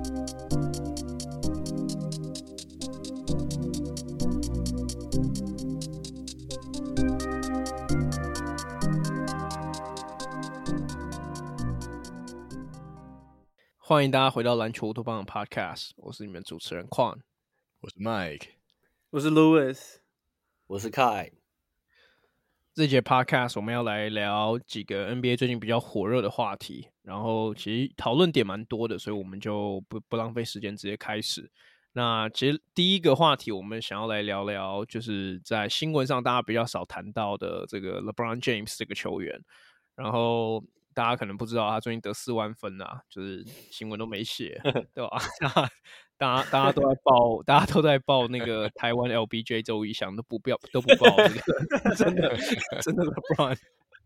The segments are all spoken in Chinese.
欢迎大家回到篮球乌托邦的 Podcast， 我是你们主持人 Quan， 我是 Mike， 我是 Louis， 我是 Kai。 这节 Podcast 我们要来聊几个 NBA 最近比较火热的话题，然后其实讨论点蛮多的，所以我们就不浪费时间直接开始。那其实第一个话题我们想要来聊聊，就是在新闻上大家比较少谈到的这个 LeBron James 这个球员，然后大家可能不知道他最近得4万分啊，就是新闻都没写，对吧？大家都在报，大家都在报那个台湾 LBJ 周一翔都不报这个，真的 LeBron，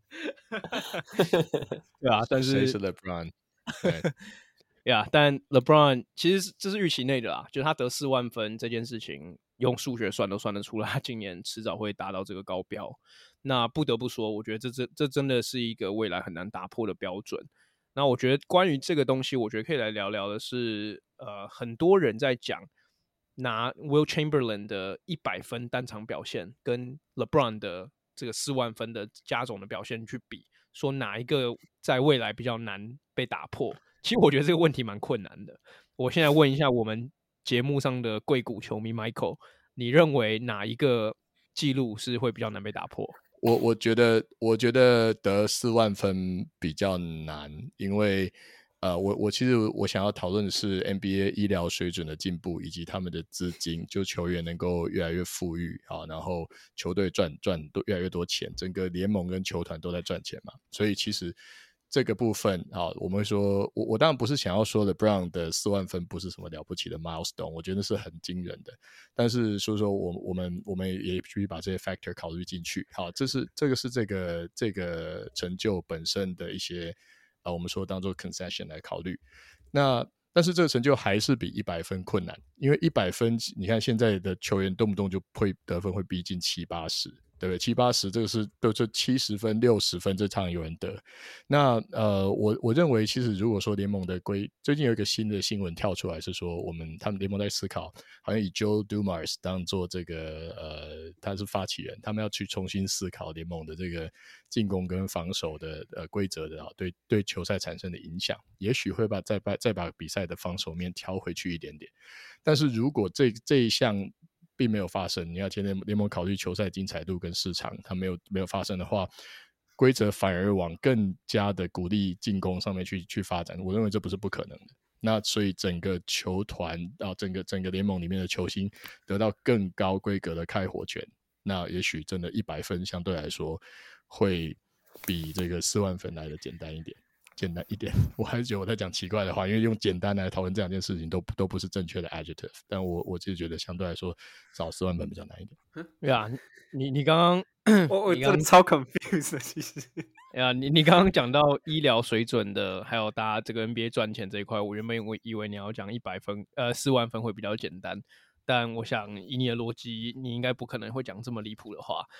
对啊，但是谁是 LeBron？ 对 ，yeah， 但 LeBron 其实这是预期内的啦，就是他得4万分这件事情，用数学算都算得出来，他今年迟早会达到这个高标。那不得不说，我觉得这真的是一个未来很难打破的标准。那我觉得关于这个东西，我觉得可以来聊聊的是，很多人在讲拿 Will Chamberlain 的100分单场表现跟 LeBron 的这个4万分的加总的表现去比，说哪一个在未来比较难被打破。其实我觉得这个问题蛮困难的。我现在问一下我们节目上的贵谷球迷 Michael， 你认为哪一个记录是会比较难被打破？ 我觉得得4万分比较难，因为我其实我想要讨论的是 NBA 医疗水准的进步，以及他们的资金，就球员能够越来越富裕啊，然后球队赚越来越多钱，整个联盟跟球团都在赚钱嘛，所以其实这个部分啊，我们会说，我当然不是想要说 LeBron 的4万分不是什么了不起的 milestone， 我觉得是很惊人的。但是说我们也必须把这些 factor 考虑进去。好，这个是这个成就本身的一些我们说当做 concession 来考虑。那但是这个成就还是比100分困难，因为100分，你看现在的球员动不动就会得分会逼近70-80。对不对？70-80这个是都是70分、60分，这常有人得。那我认为其实如果说联盟的最近有一个新的新闻跳出来，是说他们联盟在思考，好像以 Joe Dumars 当做这个他是发起人，他们要去重新思考联盟的这个进攻跟防守的规则的对球赛产生的影响，也许会再把比赛的防守面调回去一点点。但是如果这一项并没有发生，你要现在联盟考虑球赛精彩度跟市场，它没有发生的话，规则反而往更加的鼓励进攻上面去发展，我认为这不是不可能的。那所以整个球团整个联盟里面的球星得到更高规格的开火权，那也许真的100分相对来说会比这个4万分来的简单一点。我还是觉得我在讲奇怪的话，因为用简单来讨论这两件事情都不是正确的 adjective， 但我自己觉得相对来说少4万分比较难一点。 对啊，你刚刚我真的超 confused 的，其实。 你刚刚讲到医疗水准的，还有大家这个 NBA 赚钱这一块，我原本以为你要讲100分，4万分会比较简单。但我想以你的逻辑，你应该不可能会讲这么离谱的话。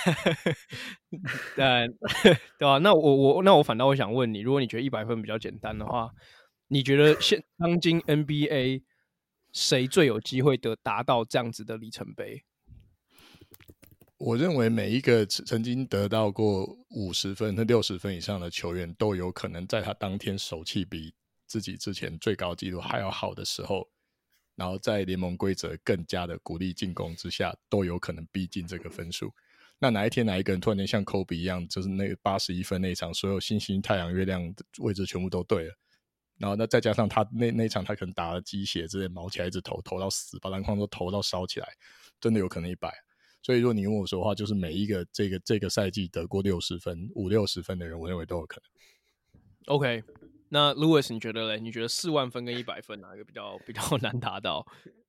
但对吧？那我反倒我想问你，如果你觉得100分比较简单的话，你觉得当今 NBA 谁最有机会达到这样子的里程碑？ 我认为每一个曾经得到过50分和60分以上的球员，都有可能在他当天手气比自己之前最高纪录还要好的时候，然后在联盟规则更加的鼓励进攻之下，都有可能逼近这个分数。那哪一天哪一个人突然间像 Kobe 一样，就是那个81分那一场，所有星星、太阳、月亮的位置全部都对了，然后那再加上他那一场他可能打了鸡血之类，毛起来一直投到死，把篮筐都投到烧起来，真的有可能100。所以如果你问我说的话，就是每一个这个赛季得过60分、50-60分的人，我认为都有可能。 OK， 那 Louis 你觉得嘞？你觉得4万分跟100分哪一个比较难达到？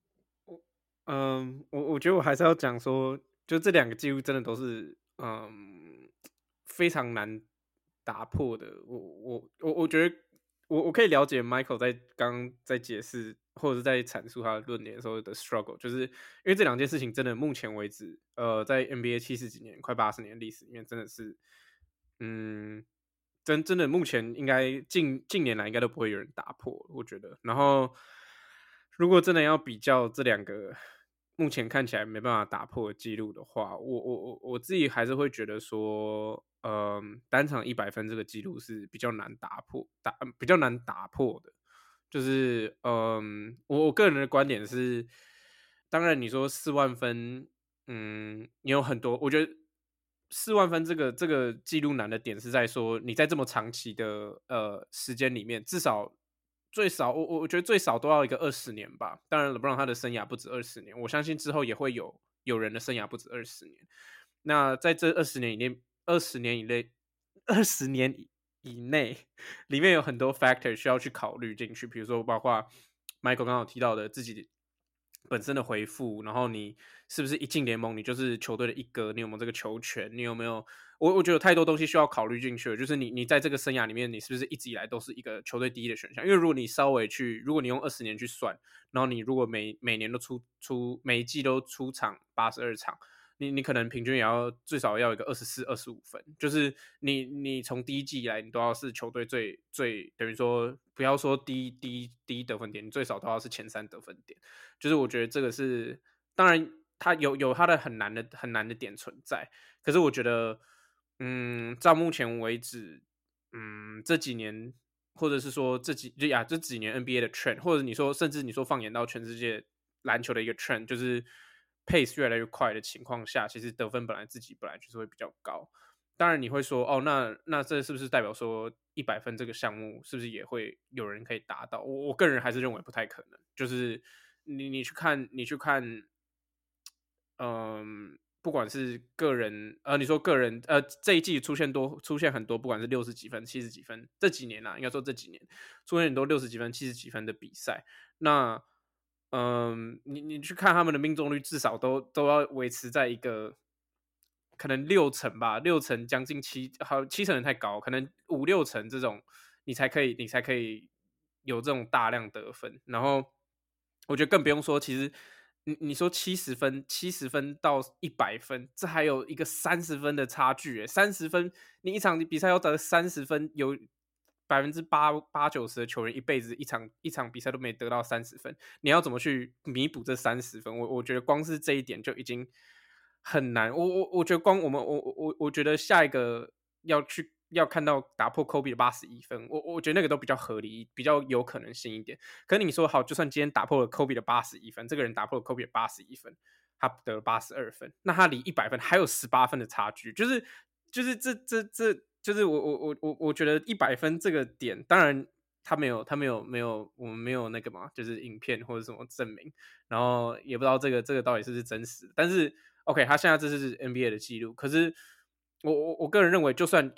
我觉得我还是要讲说，就这两个记录真的都是非常难打破的。我觉得我可以了解 Michael 刚刚在解释或者是在阐述他的论点的时候的 struggle， 就是因为这两件事情真的目前为止，在 NBA 70几年快80年历史里面真的是真的目前应该近年来应该都不会有人打破，我觉得。然后如果真的要比较这两个目前看起来没办法打破的记录的话，我自己还是会觉得说，单场100分这个记录是比较难比较难打破的。就是我个人的观点是，当然你说4万分，你有很多，我觉得4万分这个记录难的点是在说，你在这么长期的时间里面，至少最少我觉得最少都要一个20年吧。当然LeBron他的生涯不止20年，我相信之后也会有人的生涯不止20年。那在这20年以内，20年以内，里面有很多 factor 需要去考虑进去，比如说包括 Michael 刚刚有提到的自己本身的回复，然后你是不是一进联盟你就是球队的一哥，你有没有这个球权，你有没有我觉得有太多东西需要考虑进去了，就是你在这个生涯里面，你是不是一直以来都是一个球队第一的选项？因为如果你如果你用20年去算，然后你如果每年都每一季都出场82场，你可能平均也要最少要一个24、25分，就是你从第一季以来，你都要是球队最等于说不要说第一得分点，你最少都要是前3得分点。就是我觉得这个是，当然它有它的很难的点存在，可是我觉得，到目前为止，这几年或者是说这几年 NBA 的 trend， 或者你说甚至你说放眼到全世界篮球的一个 trend， 就是 pace 越来越快的情况下，其实得分本来就是会比较高。当然你会说，哦，那这是不是代表说100分这个项目是不是也会有人可以达到？我个人还是认为不太可能。就是你去看，不管是个人，你说个人，这一季出现很多，不管是60几分、70几分，这几年应该说这几年出现很多60几分、70几分的比赛。那你去看他们的命中率，至少都要维持在一个可能6成吧，6成将近7成太高，可能5、6成这种，你才可以有这种大量得分。然后我觉得更不用说，其实你说70分到100分，这还有一个30分的差距，30分你一场比赛要得30分，有8、90%的球员一辈子一场比赛都没得到30分，你要怎么去弥补这30分？我觉得光是这一点就已经很难。我觉得光我觉得下一个要看到打破 Kobe 的81分，我觉得那个都比较合理，比较有可能性一点。可是你说好，就算今天打破了 Kobe 的81分，这个人打破了 Kobe 的81分，他得了82分，那他离100分还有18分的差距，就是这就是我觉得100分这个点，当然他没有我们没有那个嘛，就是影片或者什么证明，然后也不知道这个到底是不是真实的。但是 OK， 他现在这是 NBA 的记录，可是我个人认为，就算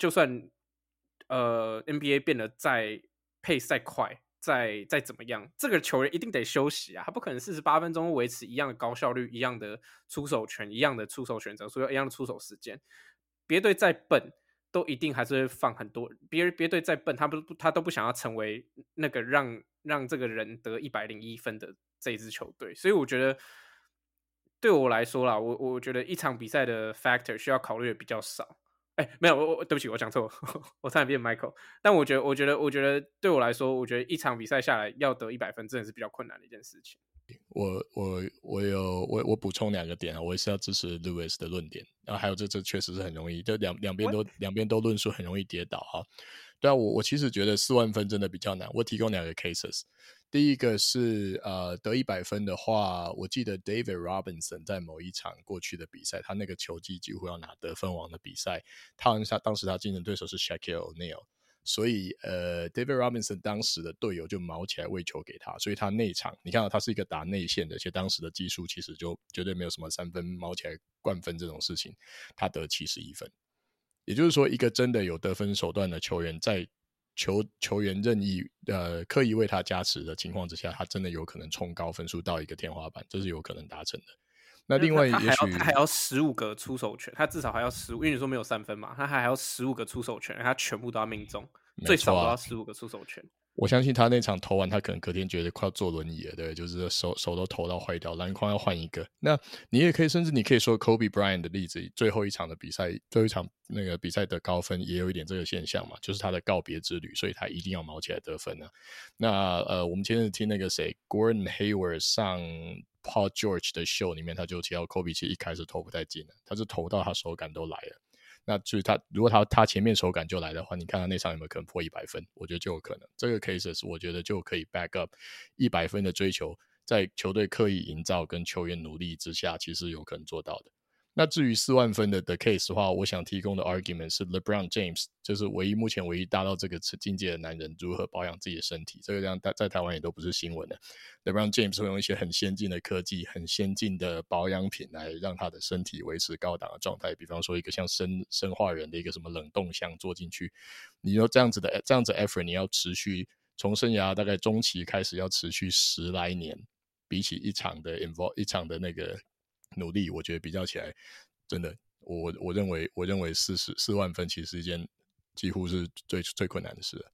NBA 变得再pace再快，再怎么样，这个球员一定得休息啊，他不可能48分钟维持一样的高效率、一样的出手权、一样的出手选择、一样的出手时间。别队再笨，都一定还是会放很多。别队再笨，他都不想要成为那个让这个人得101分的这一支球队。所以我觉得，对我来说啦，我觉得一场比赛的 factor 需要考虑的比较少。没有，对不起，我讲错，我差点变 Michael。但我觉得对我来说，我觉得一场比赛下来要得100分，真的是比较困难的一件事情。 我补充2个点啊，我也是要支持 Lewis 的论点，然后还有这确实是很容易，就两边都论述很容易跌倒哈。对啊，我其实觉得4万分真的比较难。我提供2个 cases， 第一个是得100分的话，我记得 David Robinson 在某一场过去的比赛，他那个球季几乎要拿得分王的比赛，当时他竞争对手是 Shaquille O'Neal。所以David Robinson 当时的队友就毛起来喂球给他，所以他那场你看到他是一个打内线的，而且当时的技术其实就绝对没有什么3分毛起来灌分这种事情，他得71分。也就是说，一个真的有得分手段的球员，在球员任意刻意为他加持的情况之下，他真的有可能冲高分数到一个天花板，这是有可能达成的。那另外，他还要15个出手权，他至少还要15，因为你说没有3分嘛，他还要15个出手权，他全部都要命中，最少都要15个出手权。 我相信他那场投完，他可能隔天觉得快要坐轮椅了，对，就是手都投到坏掉，篮筐要换一个。那你也可以，甚至你可以说 Kobe Bryant 的例子，最后一场的比赛，最后一场那个比赛得高分，也有一点这个现象嘛，就是他的告别之旅，所以他一定要毛起来得分啊。那我们前阵子听那个谁 Gordon Hayward 上 Paul George 的秀里面，他就提到 Kobe 其实一开始投不太进，他是投到他手感都来了。那就是如果他前面手感就来的话，你看他那场有没有可能破100分？我觉得就有可能。这个 cases 我觉得就可以 back up 100分的追求，在球队刻意营造跟球员努力之下，其实有可能做到的。那至于4万分的 case 的话，我想提供的 argument 是 LeBron James 就是目前唯一达到这个境界的男人如何保养自己的身体，这个在台湾也都不是新闻的。LeBron James 会用一些很先进的科技、很先进的保养品来让他的身体维持高档的状态，比方说一个像生化人的一个什么冷冻箱做进去，你说这样子 effort 你要持续从生涯大概中期开始要持续10来年，比起一场的那个努力，我觉得比较起来，真的，我认为4万分其实是一件几乎是最困难的事了。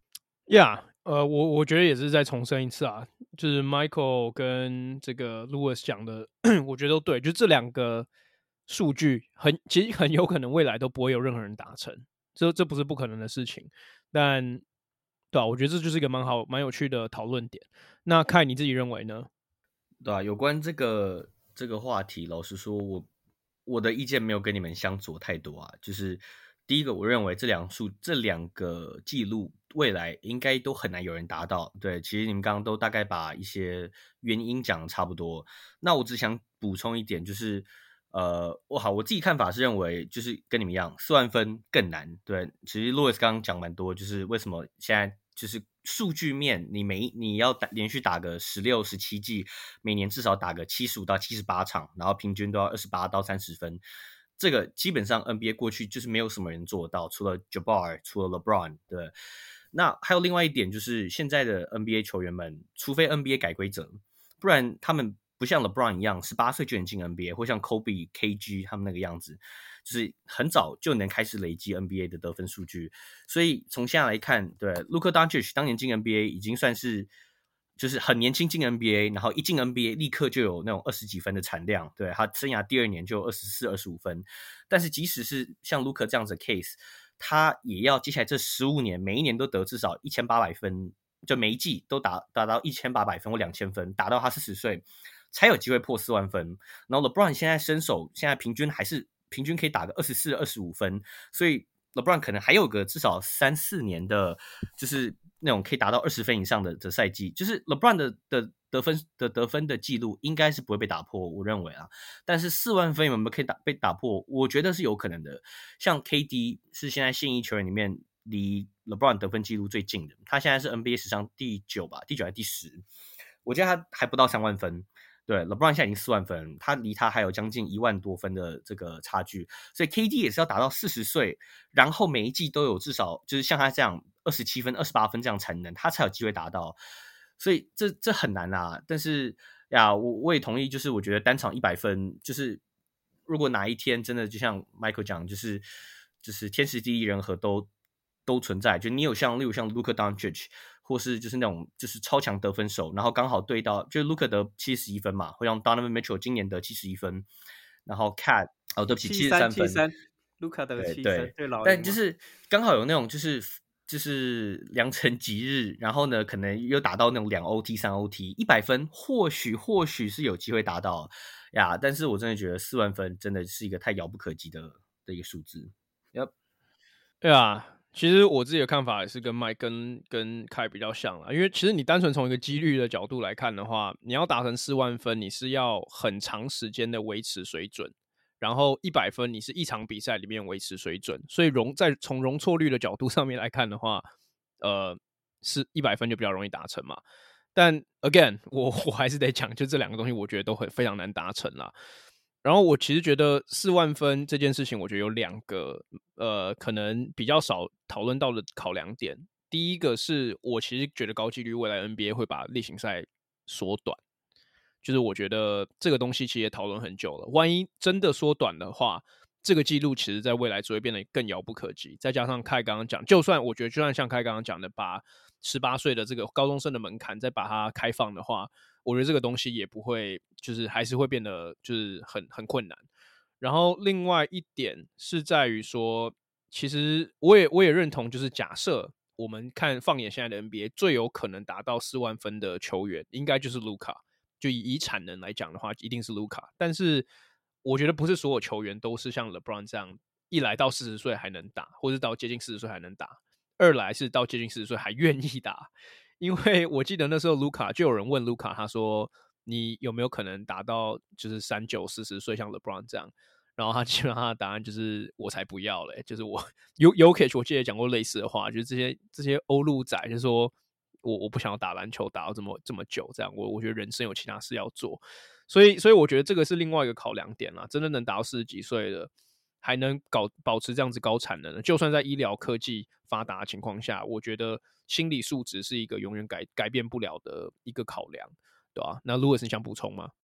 Yeah， 我觉得也是再重申一次啊，就是 Michael 跟这个 Lewis 讲的，我觉得都对，就这2个数据其实很有可能未来都不会有任何人达成，这不是不可能的事情，但对啊，我觉得这就是一个蛮有趣的讨论点。那Kai你自己认为呢？ 对啊，有关这个话题，老实说，我的意见没有跟你们相左太多啊。就是第一个，我认为这两个记录未来应该都很难有人达到。对，其实你们刚刚都大概把一些原因讲的差不多。那我只想补充一点，就是我自己看法是认为，就是跟你们一样，4万分更难。对，其实 Lewis 刚刚讲蛮多，就是为什么现在就是数据面，你要连续打个16、17季，每年至少打个75到78场，然后平均都要28到30分。这个基本上 NBA 过去就是没有什么人做到，除了 Jabbar， 除了 LeBron。对，那还有另外一点就是现在的 NBA 球员们，除非 NBA 改规则，不然他们不像 LeBron 一样18岁就能进 NBA， 或像 Kobe、KG 他们那个样子，就是很早就能开始累积 NBA 的得分数据。所以从现在来看，对 Luka Doncic 当年进 NBA 已经算是就是很年轻进 NBA， 然后一进 NBA 立刻就有那种20几分的产量，对，他生涯第2年就有24、25分。但是即使是像 Luka 这样子的 case， 他也要接下来这15年每一年都得至少1800分，就每一季都达到1800分或2000分，打到他40岁才有机会破4万分。然后 LeBron 现在身手现在平均可以打个24、25分，所以 LeBron 可能还有个至少3、4年的，就是那种可以达到20分以上的赛季，就是 LeBron 的得分的记录应该是不会被打破，我认为啊。但是4万分有没有可以被打破？我觉得是有可能的。像 KD 是现在现役球员里面离 LeBron 得分记录最近的，他现在是 NBA 史上第9吧，第9还是第10？我觉得他还不到3万分。对 ，LeBron 现在已经4万分，他离他还有将近1万多分的这个差距，所以 KD 也是要打到40岁，然后每一季都有至少就是像他这样27分、28分这样才能，他才有机会达到。所以这很难啊。但是呀，我也同意，就是我觉得单场100分，就是如果哪一天真的就像 Michael 讲，就是天时地利人和都存在，就你有例如像 Luka Doncic。或是就是那种就是超强得分手，然后刚好对到就是 Luka 得71分嘛，会让 Donovan Mitchell 今年得71分，然后 KAT 对不起73分 ，Luka 得7 分， 对老， 但就是刚好有那种就是良辰吉日，然后呢可能又达到那种2 OT 3 OT 100分，或许是有机会达到呀，但是我真的觉得4万分真的是一个太遥不可及的一个数字。 对啊。其实我自己的看法也是跟Mike 跟Kai 比较像啦，因为其实你单纯从一个几率的角度来看的话，你要达成4万分，你是要很长时间的维持水准，然后100分你是一场比赛里面维持水准，所以从容错率的角度上面来看的话，是100分就比较容易达成嘛。但 again 我还是得讲，就这2个东西我觉得都非常难达成啦。然后我其实觉得4万分这件事情，我觉得有2个可能比较少讨论到的考量点。第一个是我其实觉得高几率未来 NBA 会把例行赛缩短，就是我觉得这个东西其实也讨论很久了。万一真的缩短的话，这个记录其实在未来只会变得更遥不可及。再加上Kai刚刚讲，我觉得就算像Kai刚刚讲的，把 18岁的这个高中生的门槛再把它开放的话，我觉得这个东西也不会，就是还是会变得就是很困难。然后另外一点是在于说，其实我也认同，就是假设我们放眼现在的 NBA， 最有可能达到4万分的球员，应该就是卢卡。就以产能来讲的话，一定是卢卡。但是我觉得不是所有球员都是像 LeBron 这样，一来到40岁还能打，或者到接近40岁还能打；二来是到接近40岁还愿意打。因为我记得那时候卢卡就有人问卢卡，他说你有没有可能达到就是39、40岁像 LeBron 这样？然后他基本上他的答案就是我才不要嘞，就是我Jokic 我记得讲过类似的话，就是这些欧陆仔就是说我不想要打篮球打到这么久，这样我觉得人生有其他事要做，所以我觉得这个是另外一个考量点啦。真的能达到40几岁的，还能保持这样子高产能的，就算在医疗科技发达的情况下，我觉得心理素质是一个永远改变不了的一个考量，对吧？那 Louis 你想补充吗？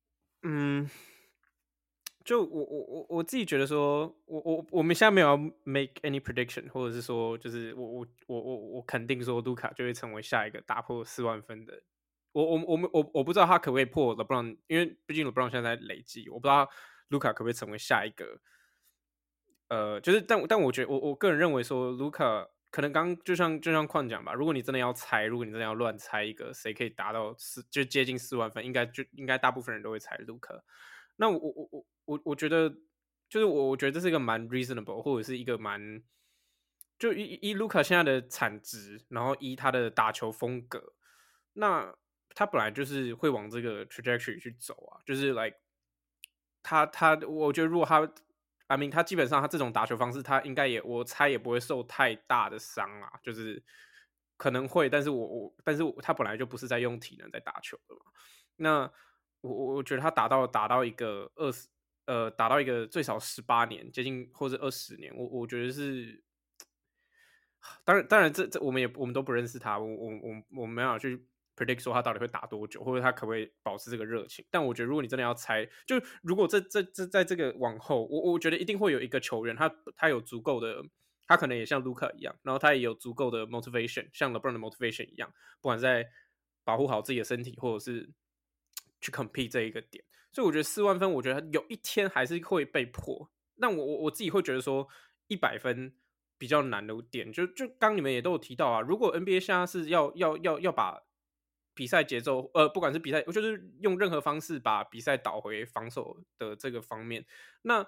就我自己觉得说，我们现在没有要 make any prediction， 或者是说，就是我肯定说卢卡就会成为下一个打破4万分的。我不知道他可不可以破 LeBron， 因为毕竟 LeBron 现在在累积，我不知道卢卡可不可以成为下一个。就是但我觉得我个人认为说，卢卡可能就像矿讲吧，如果你真的要猜，如果你真的要乱猜一个谁可以达到就接近4万分，应该大部分人都会猜卢卡。那我觉得就是我觉得这是一个蛮 reasonable， 或者是一个蛮就以卢卡现在的产值，然后以他的打球风格，那他本来就是会往这个 trajectory 去走啊，就是 like 我觉得如果他基本上他这种打球方式，他应该我猜也不会受太大的伤啊，就是可能会，但是他本来就不是在用体能在打球的嘛。那我觉得他打到一个打到一个最少18年，接近或者20年，我觉得是，当然这我们都不认识他，我没办法去 predict 说他到底会打多久，或者他可不可以保持这个热情。但我觉得如果你真的要猜，就如果在这个往后，我觉得一定会有一个球员，他有足够的，他可能也像卢卡一样，然后他也有足够的 motivation， 像 LeBron 的 motivation 一样，不管在保护好自己的身体，或者是去 compete 这一个点。所以我觉得4万分，我觉得有一天还是会被破。那我自己会觉得说100分比较难的点，就刚你们也都有提到啊，如果 NBA 现在是要把比赛节奏，不管是比赛，就是用任何方式把比赛导回防守的这个方面，那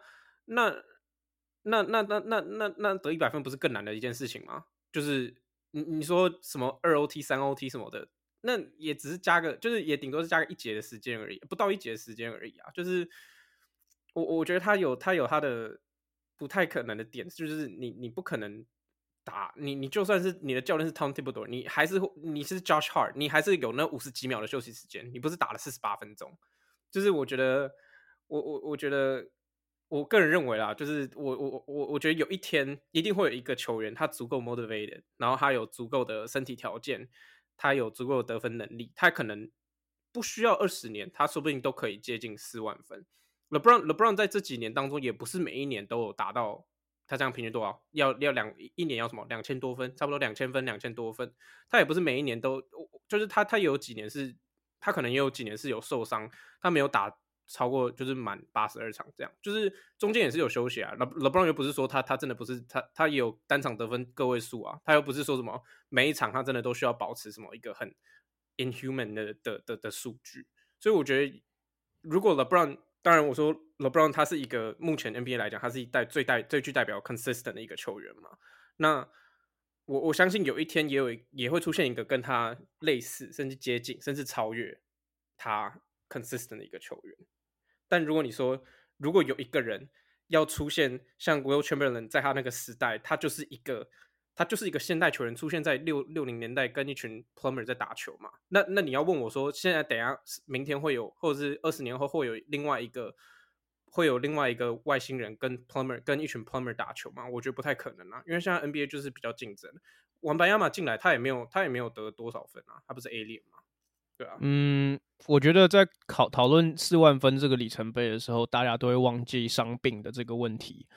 得100分不是更难的一件事情吗？就是你说什么2OT、3OT 什么的，那也只是加个，就是也顶多是加个1节的时间而已，不到1节的时间而已啊。就是我觉得他有他的不太可能的点，就是你不可能打你就算是你的教练是 Tom Thibodeau， 你是 Josh Hart， 你还是有那50几秒的休息时间，你不是打了48分钟。就是我觉得我觉得我个人认为啦，就是我觉得有一天一定会有一个球员，他足够 motivated， 然后他有足够的身体条件，他有足够的得分能力，他可能不需要20年，他说不定都可以接近4万分。LeBron 在这几年当中，也不是每一年都有达到他这样平均多少，一年要什么2000多分，差不多2000分2000多分，他也不是每一年都，就是他有几年是，他可能也有几年是有受伤，他没有打超过就是满82场这样，就是中间也是有休息啊。LeBron 又不是说他真的不是他也有单场得分个位数啊，他又不是说什么每一场他真的都需要保持什么一个很 inhuman 的数据，所以我觉得如果 LeBron， 当然我说 LeBron 他是一个目前 NBA 来讲，他是最具代表 consistent 的一个球员嘛，那我相信有一天也会出现一个跟他类似，甚至接近，甚至超越他 consistent 的一个球员。但如果你说，如果有一个人要出现像 Will Chamberlain 在他那个时代，他就是一个现代球员出现在60年代跟一群 plumber 在打球嘛，那你要问我说，现在等一下明天会有，或者是20年后会有另外一个外星人跟一群 plumber 打球吗？我觉得不太可能啊，因为现在 NBA 就是比较竞争。王白亚马进来，他也没有得多少分啊，他不是 alien 嘛，对啊。 我觉得在讨论4万分这个里程碑的时候，大家都会忘记伤病的这个问题。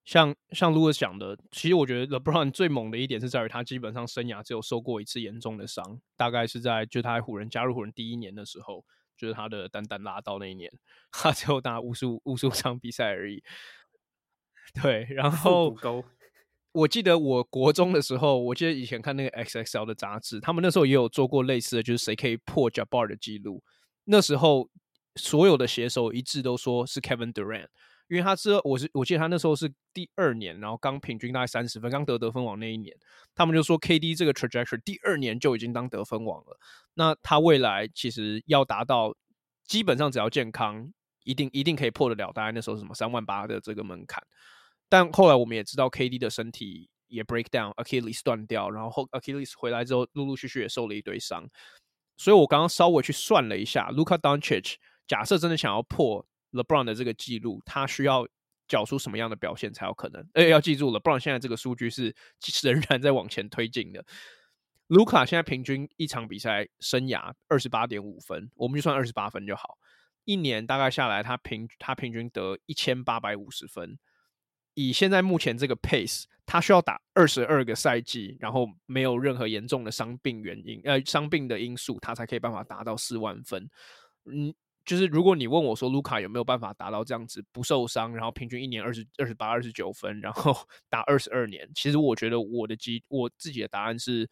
像 Louis 讲的，其实我觉得 LeBron 最猛的一点是在于他基本上生涯只有受过一次严重的伤，大概是在就他在湖人加入湖人第1年的时候，就是他的单拉到那一年，他只有打55场比赛而已。对，然后我记得我国中的时候，我记得以前看那个 XXL 的杂志，他们那时候也有做过类似的，就是谁可以破 Jabbar 的记录。那时候所有的写手一致都说是 Kevin Durant， 因为他是我记得他那时候是第2年，然后刚平均大概30分，刚得分王那一年，他们就说 KD 这个 trajectory 第2年就已经当得分王了。那他未来其实要达到，基本上只要健康，一定可以破得了大概那时候什么38000的这个门槛。但后来我们也知道 KD 的身体也 break down， Achilles 断掉，然后 Achilles 回来之后陆陆续续也受了一堆伤，所以我刚刚稍微去算了一下 Luka Doncic 假设真的想要破 LeBron 的这个记录，他需要缴出什么样的表现才有可能。要记住 LeBron 现在这个数据是仍然在往前推进的。Luka 现在平均一场比赛生涯 28.5 分，我们就算28分就好，一年大概下来他平均得1850分，以现在目前这个 pace， 他需要打22个赛季，然后没有任何严重的伤病的因素，他才可以办法达到4万分。就是如果你问我说卢卡有没有办法达到这样子不受伤，然后平均一年28、29分，然后打22年，其实我觉得我自己的答案是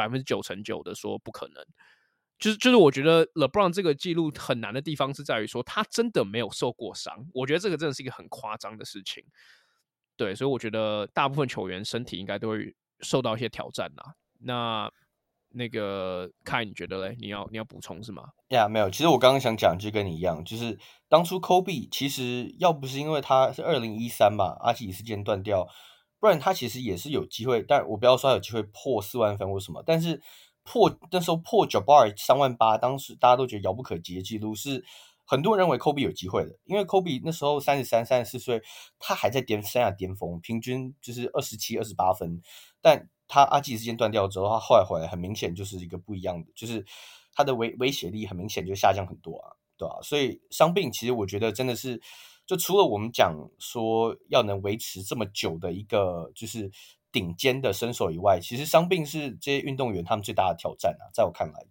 99%的说不可能。就是我觉得 LeBron 这个记录很难的地方是在于说他真的没有受过伤，我觉得这个真的是一个很夸张的事情。对，所以我觉得大部分球员身体应该都会受到一些挑战啦。那个Kai 你觉得嘞？你要补充是吗？ 没有。其实我刚刚想讲就跟你一样，就是当初 Kobe 其实要不是因为他是2013嘛，阿基里斯腱断掉，不然他其实也是有机会。但我不要说有机会破4万分或什么，但是那时候破 Jabbar 38000，当时大家都觉得遥不可及的记录，是很多人认为 Kobe 有机会的，因为 Kobe 那时候33、34岁，他还在生涯巅峰，平均就是27、28分，但他阿基里斯腱断掉之后，他后来回来很明显就是一个不一样的，就是他的威胁力很明显就下降很多啊，对吧？所以伤病其实我觉得真的是，就除了我们讲说要能维持这么久的一个就是顶尖的身手以外，其实伤病是这些运动员他们最大的挑战啊，在我看来。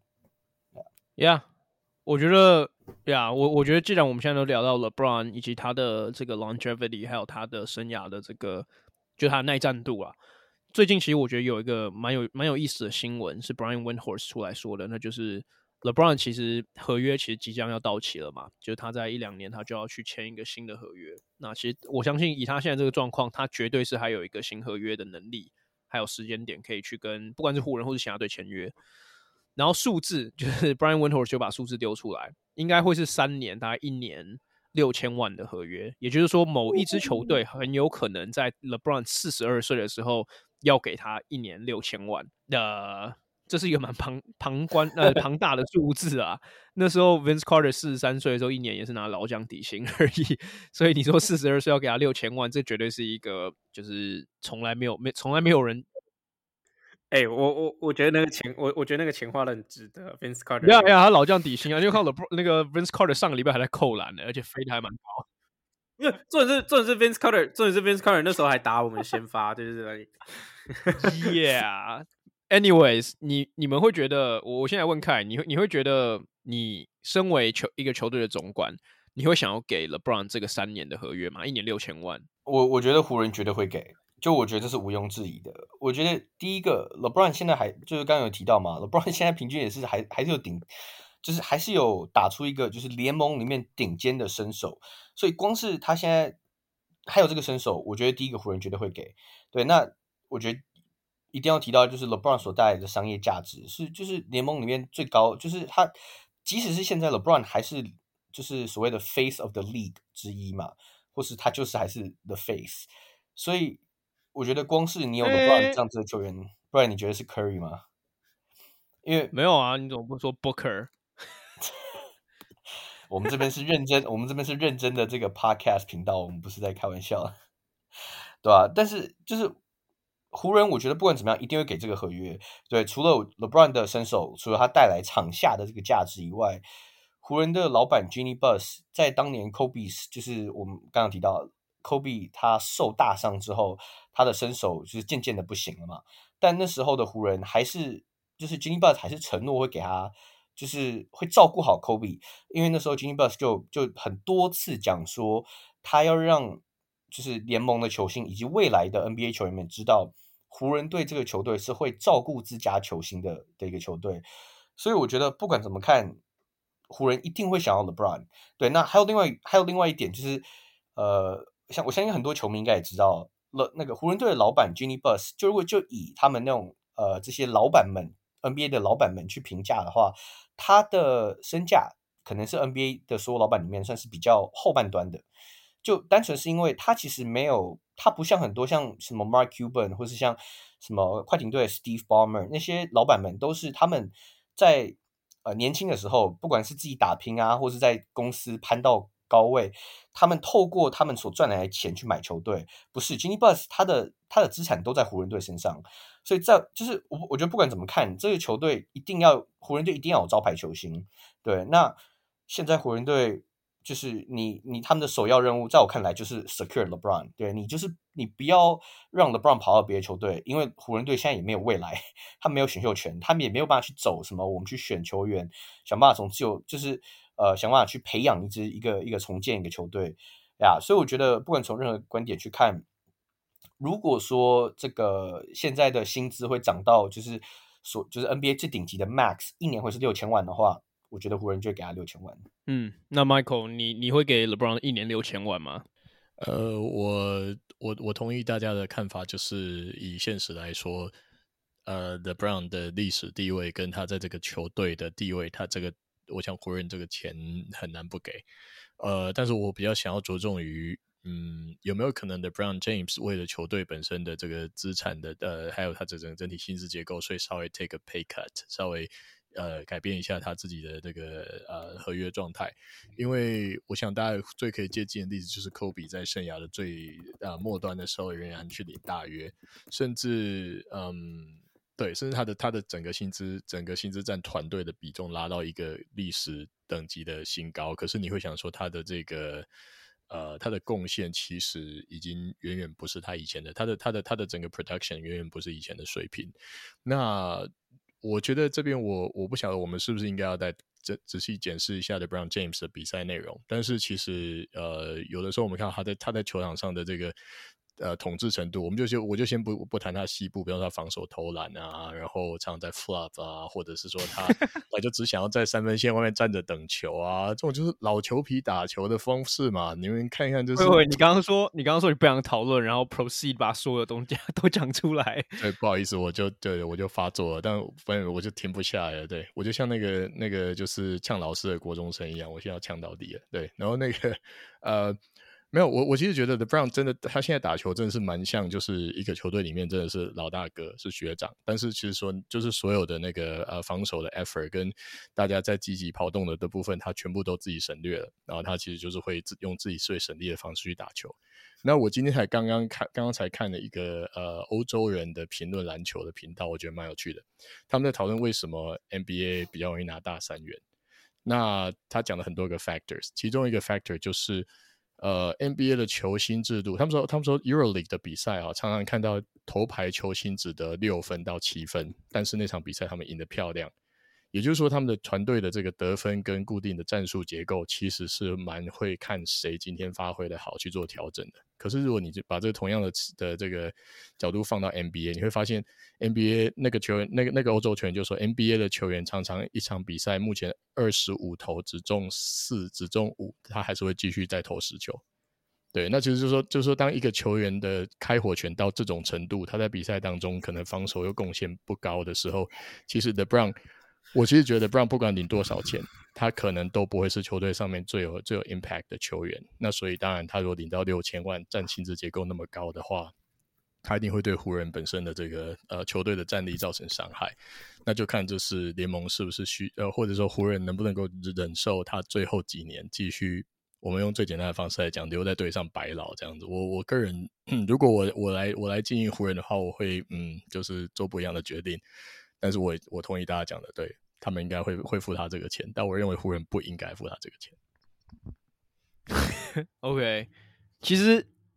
我觉得我觉得既然我们现在都聊到 LeBron 以及他的这个 longevity， 还有他的生涯的这个就他的耐战度啊。最近其实我觉得有一个蛮有意思的新闻是 Brian Windhorst 出来说的，那就是 LeBron 其实合约其实即将要到期了嘛，就是他在1-2年他就要去签一个新的合约。那其实我相信以他现在这个状况，他绝对是还有一个新合约的能力，还有时间点可以去跟不管是湖人或是其他队签约。然后数字就是 Brian Windhorst 就把数字丢出来，应该会是3年大概1年6000万的合约，也就是说某一支球队很有可能在 LeBron 42岁的时候要给他1年6000万。这是一个蛮庞大的数字啊。那时候 Vince Carter 43岁的时候，1年也是拿老将底薪而已。所以你说42岁要给他6000万，这绝对是一个就是从来没有人。 我觉得那个钱，我觉得那个钱花的很值得。Vince Carter， 他老将底薪啊，因为看那个 Vince Carter 上个礼拜还在扣篮呢，而且飞得还蛮高。 重点是 Vince Carter 那时候还打我们先发，就是那里。 Yeah。Anyways， 你们会觉得，我现在问Kai，你会觉得你身为一个球队的总管，你会想要给 LeBron 这个3年的合约吗？1年6000万？ 我觉得湖人绝对会给。就我觉得这是毋庸置疑的。我觉得第一个 LeBron 现在就是刚刚有提到嘛， LeBron 现在平均也是还是有就是还是有打出一个就是联盟里面顶尖的身手，所以光是他现在还有这个身手，我觉得第一个湖人绝对会给。对，那我觉得一定要提到就是 LeBron 所带来的商业价值是就是联盟里面最高，就是他即使是现在 LeBron 还是就是所谓的 face of the league 之一嘛，或是他就是还是 the face， 所以我觉得光是你有 LeBron 这样子的球员，不然你觉得是 Curry 吗？因为没有啊，你怎么不说 Booker？ 我们这边是认真的这个 podcast 频道，我们不是在开玩笑，对吧？但是就是湖人，我觉得不管怎么样，一定会给这个合约。对，除了 LeBron 的身手，除了他带来场下的这个价值以外，湖人的老板 Jeanie Buss 在当年 Kobe 就是我们刚刚提到 Kobe 他受大伤之后，他的身手就是渐渐的不行了嘛。但那时候的湖人还是就是 Jimmy Butler 还是承诺会给他，就是会照顾好 Kobe， 因为那时候 Jimmy Butler 就很多次讲说，他要让就是联盟的球星以及未来的 NBA 球员们知道，湖人队这个球队是会照顾自家球星的一个球队。所以我觉得不管怎么看，湖人一定会想要 LeBron。对，那还有另外一点就是，像我相信很多球迷应该也知道，那个湖人队的老板 Jeanie Buss， 就如果就以他们那种这些老板们 NBA 的老板们去评价的话，他的身价可能是 NBA 的所有老板里面算是比较后半端的。就单纯是因为他其实没有，他不像很多像什么 Mark Cuban 或是像什么快艇队的 Steve Ballmer 那些老板们，都是他们在年轻的时候，不管是自己打拼啊，或是在公司攀到高位，他们透过他们所赚来的钱去买球队。不是 Jeanie Buss 他的资产都在湖人队身上，所以就是我觉得不管怎么看，这个球队湖人队一定要有招牌球星。对，那现在湖人队就是他们的首要任务，在我看来就是 secure LeBron。对，你不要让 LeBron 跑到别的球队，因为湖人队现在也没有未来，他没有选秀权，他们也没有办法去走什么我们去选球员，想办法从就是想办法去培养一个重建一个球队呀。所以我觉得不管从任何观点去看，如果说这个现在的薪资会涨到就是 NBA 最顶级的 Max 一年会是6000万的话，我觉得湖人就会给他6000万。 那 Michael 你会给 LeBron 一年6000万吗？ 我同意大家的看法，就是以现实来说，LeBron 的历史地位跟他在这个球队的地位，他这个我想湖人这个钱很难不给。但是我比较想要着重于有没有可能 LeBron James 为了球队本身的这个资产的还有他整体薪资结构，所以稍微 take a pay cut， 稍微改变一下他自己的这个合约状态。因为我想大家最可以接近的例子就是 Kobe 在生涯的最末端的时候仍然去领大约，甚至对，甚至他的整个薪资占团队的比重拉到一个历史等级的新高。可是你会想说他的这个他的贡献其实已经远远不是他以前的，他的整个 production 远远不是以前的水平。那我觉得这边我不晓得我们是不是应该要再仔细检视一下 LeBron James 的比赛内容。但是其实有的时候我们看到他在球场上的这个统治程度，我就先不谈他西部，比方说他防守投篮啊，然后常在 flop 啊，或者是说他就只想要在三分线外面站着等球啊，这种就是老球皮打球的方式嘛。你们看一看，就是你刚刚说你不想讨论，然后 proceed 把所有东西都讲出来。 对，不好意思，我就发作了，但反正我就停不下来了。对，我就像那个就是呛老师的国中生一样，我现在要呛到底了。对，然后那个没有，我其实觉得 LeBron 真的，他现在打球真的是蛮像，就是一个球队里面真的是老大哥，是学长。但是其实说，就是所有的那个防守的 effort 跟大家在积极跑动的部分，他全部都自己省略了。然后他其实就是会用自己最省力的方式去打球。那我今天刚刚才看了一个欧洲人的评论篮球的频道，我觉得蛮有趣的。他们在讨论为什么 NBA 比较容易拿大三元。那他讲了很多个 factors， 其中一个 factor 就是NBA 的球星制度。他们说 EuroLeague 的比赛啊，常常看到头牌球星只得6分到7分，但是那场比赛他们赢得漂亮。也就是说，他们的团队的这个得分跟固定的战术结构，其实是蛮会看谁今天发挥的好去做调整的。可是如果你把这个同样的这个角度放到 NBA， 你会发现 NBA 那个球员那个欧洲球员就说 NBA 的球员常常一场比赛目前25投只中4只中5，他还是会继续再投10球。对，那其实就是说当一个球员的开火权到这种程度，他在比赛当中可能防守又贡献不高的时候，其实 LeBron， 我其实觉得 LeBron 不管领多少钱，他可能都不会是球队上面最有 impact 的球员。那所以当然他如果领到6000万，占薪资结构那么高的话，他一定会对湖人本身的这个球队的战力造成伤害。那就看这是联盟是不是或者说湖人能不能够忍受他最后几年继续，我们用最简单的方式来讲，留在队上白老这样子。我个人如果我来经营湖人的话，我会就是做不一样的决定。但是我同意大家讲的，对，他们应该会付他这个钱，但我认为湖人不应该付他这个钱。 OK， 其实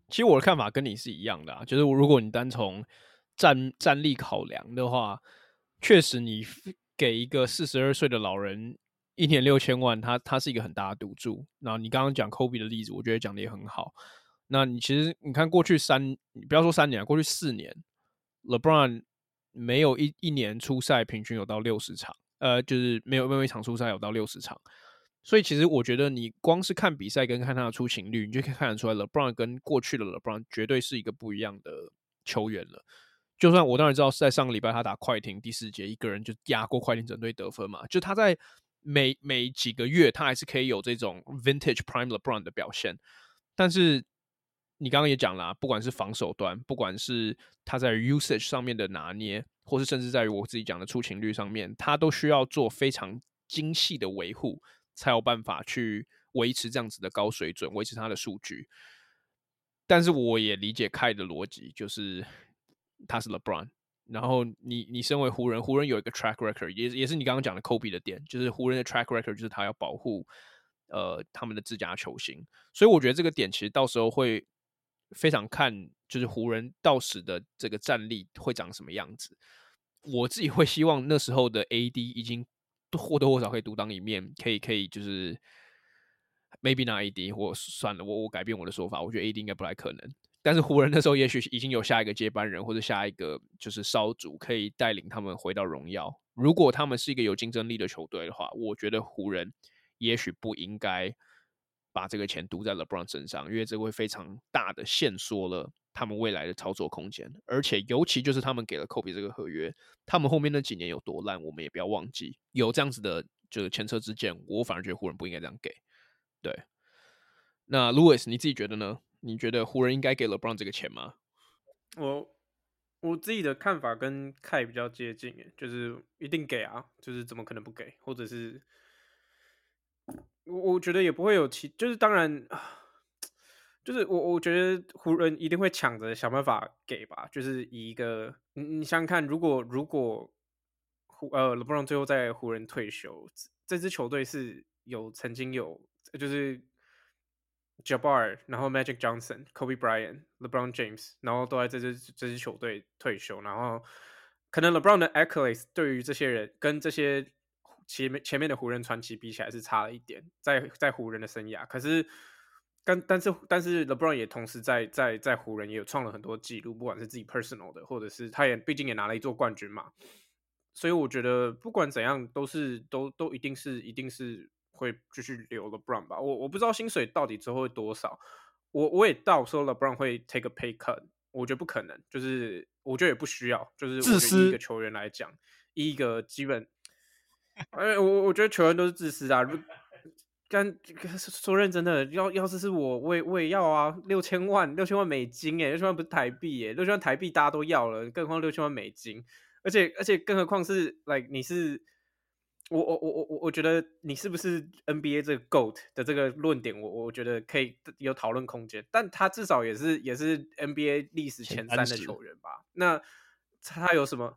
其实我的看法跟你是一样的啊，就是如果你单从战力考量的话，确实你给一个42岁的老人1年6000万，他是一个很大的赌注。然后你刚刚讲 Kobe 的例子，我觉得讲的也很好。那你其实你看过去你不要说3年，过去4年 ，LeBron 没有一年出赛平均有到60场，就是没有一场出赛有到60场。所以其实我觉得你光是看比赛跟看他的出勤率，你就可以看得出来 LeBron 跟过去的 LeBron 绝对是一个不一样的球员了。就算我当然知道在上个礼拜他打快艇第4节一个人就压过快艇整队得分嘛，就他在每几个月他还是可以有这种 vintage prime LeBron 的表现。但是你刚刚也讲了，不管是防守端，不管是他在 usage 上面的拿捏，或是甚至在于我自己讲的出勤率上面，他都需要做非常精细的维护，才有办法去维持这样子的高水准，维持他的数据。但是我也理解Kai的逻辑，就是他是 LeBron， 然后你身为湖人有一个 track record， 也是你刚刚讲的 Kobe 的点，就是湖人的 track record 就是他要保护他们的自家球星，所以我觉得这个点其实到时候会非常看，就是湖人到时的这个战力会长什么样子。我自己会希望那时候的 AD 已经或多或少可以独当一面，可以就是 maybe not AD， 或算了，我改变我的说法，我觉得 AD 应该不太可能。但是湖人那时候也许已经有下一个接班人，或者下一个就是烧主可以带领他们回到荣耀。如果他们是一个有竞争力的球队的话，我觉得湖人也许不应该把这个钱赌在 LeBron 身上，因为这会非常大的限缩了他们未来的操作空间。而且尤其就是他们给了 Kobe 这个合约，他们后面那几年有多烂，我们也不要忘记。有这样子的就是前车之鉴，我反而觉得湖人不应该这样给。对，那 Louis 你自己觉得呢？你觉得湖人应该给 LeBron 这个钱吗？ 我自己的看法跟Kai比较接近，就是一定给啊，就是怎么可能不给？或者是我觉得也不会有就是当然，就是我觉得湖人一定会抢着想办法给吧，就是以一个你想想看，如果LeBron 最后在湖人退休，这支球队是曾经有就是 Jabbar， 然后 Magic Johnson、Kobe Bryant、LeBron James， 然后都在这支球队退休，然后可能 LeBron 的 accolades 对于这些人跟这些前面的湖人传奇比起来是差了一点，在湖人的生涯，可是但是 LeBron 也同时在湖人也有创了很多记录，不管是自己 personal 的，或者是他也毕竟也拿了一座冠军嘛，所以我觉得不管怎样都一定是会继续留 LeBron 吧。我不知道薪水到底之后会多少，我也到说 LeBron 会 take a pay cut， 我觉得不可能，就是我觉得也不需要，就是我觉得以一个球员来讲，以一个基本，我觉得球员都是自私啊。说认真的，要是我也要啊，6000万美金，6000万不是台币，6000万台币大家都要了，更何况6000万美金，而且更何况是 like 你是我觉得你是不是 NBA 这个 GOAT 的这个论点，我觉得可以有讨论空间，但他至少也是 NBA 历史前3的球员吧？那他有什么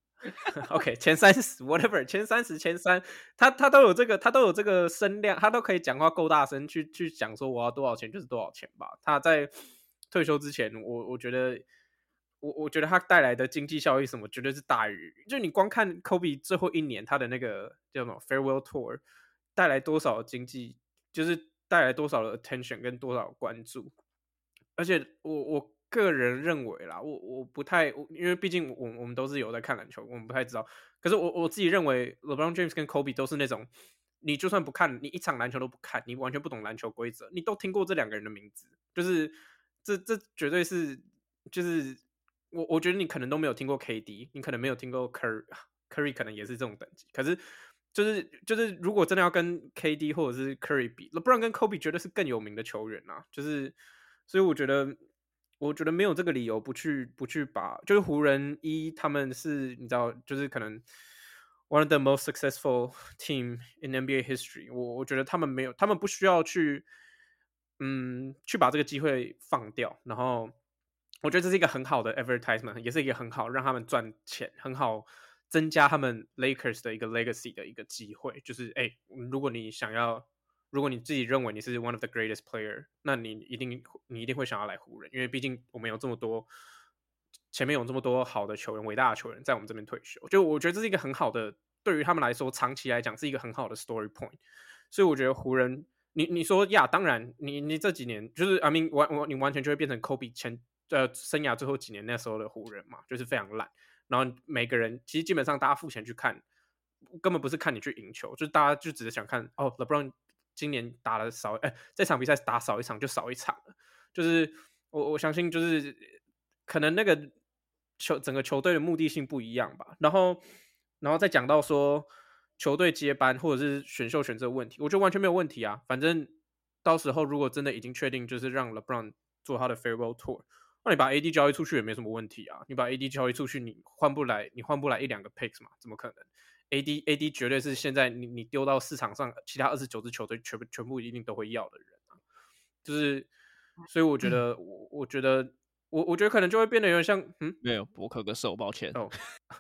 ？OK， 前30 whatever， 前30前3，他都有这个声量，他都可以讲话够大声去讲说我要多少钱就是多少钱吧。他在退休之前，我觉得他带来的经济效益什么绝对是大于，就你光看 Kobe 最后1年他的那个叫什么 farewell tour 带来多少经济，就是带来多少的 attention 跟多少关注，而且我个人认为啦，我不太，因为毕竟我们都是有在看篮球，我们不太知道。可是我自己认为 ，LeBron James 跟 Kobe 都是那种，你就算不看，你一场篮球都不看，你完全不懂篮球规则，你都听过这2个人的名字，就是这绝对是，就是我觉得你可能都没有听过 KD， 你可能没有听过 Curry 可能也是这种等级，可是就是如果真的要跟 KD 或者是 Curry 比，LeBron 跟 Kobe 绝对是更有名的球员啊，就是所以我觉得没有这个理由不去把，就是湖人他们是你知道，就是可能 one of the most successful team in NBA history， 我觉得他们不需要去把这个机会放掉，然后我觉得这是一个很好的 advertisement， 也是一个很好让他们赚钱，很好增加他们 Lakers 的一个 legacy 的一个机会，就是如果你想要如果你自己认为你是 one of the greatest player， 那你一定会想要来湖人，因为毕竟我们有这么多前面有这么多好的球员、伟大的球员在我们这边退休，就我觉得这是一个很好的，对于他们来说，长期来讲是一个很好的 story point。所以我觉得湖人，你说呀，当然你这几年就是 I mean 你完全就会变成 Kobe 生涯最后几年那时候的湖人嘛，就是非常烂。然后每个人其实基本上大家付钱去看，根本不是看你去赢球，就是大家就只是想看哦 LeBron 今年打了少，这场比赛打少一场就少一场了。就是我相信就是可能那个整个球队的目的性不一样吧。然后再讲到说球队接班或者是选秀权这个问题，我觉得完全没有问题啊。反正到时候如果真的已经确定就是让 LeBron 做他的 farewell tour， 那你把 AD 交易出去也没什么问题啊。你把 AD 交易出去，你换不来一两个 picks 嘛？怎么可能 ？AD 绝对是现在你丢到市场上，其他29支球队全部一定都会要的人啊。就是，所以我觉得，我觉得可能就会变得有点像， 没有伯克的手，抱歉。 哦，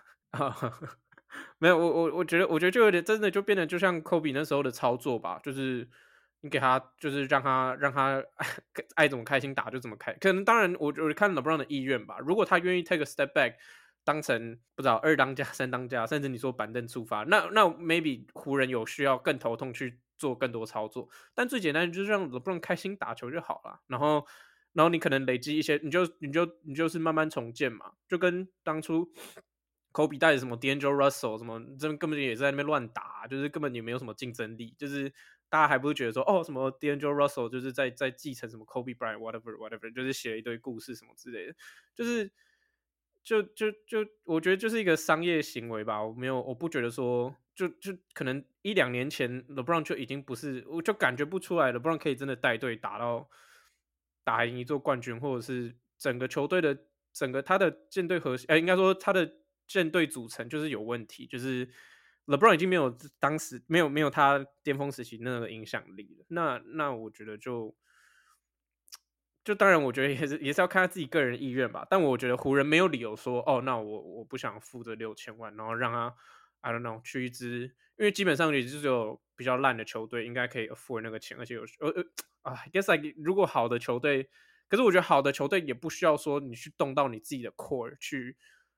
没有，我觉得就有点真的就变得就像 Kobe 那时候的操作吧，就是你给他就是让他爱怎么开心打就怎么开。可能当然我看 LeBron 的意愿吧，如果他愿意 take a step back， 当成不知道2当家、3当家，甚至你说板凳出发，那 maybe 湖人有需要更头痛去做更多操作。但最简单的就是让 LeBron 开心打球就好了，然后你可能累积一些，你就是慢慢重建嘛，就跟当初 Kobe 带着什么 D'Angelo Russell 什么，这根本也是在那边乱打，就是根本也没有什么竞争力，就是大家还不是觉得说什么 D'Angelo Russell 就是在继承什么 Kobe Bryant whatever， 就是写了一堆故事什么之类的，就是就我觉得就是一个商业行为吧。我不觉得说就可能1-2年前 LeBron 就已经不是，我就感觉不出来 LeBron 可以真的带队打赢一座冠军，或者是整个球队的他的舰队核心，应该说他的舰队组成就是有问题，就是 LeBron 已经没有当时没有他巅峰时期那个影响力了。那我觉得就当然我觉得也是要看他自己个人意愿吧。但我觉得湖人没有理由说那我不想付这6000万，然后让他 I don't know 去一支，因为基本上也就是有比较烂的球队应该可以 afford 那个钱，而且有I guess like 如果好的球队，可是我觉得好的球队也不需要说你去动到你自己的 core 去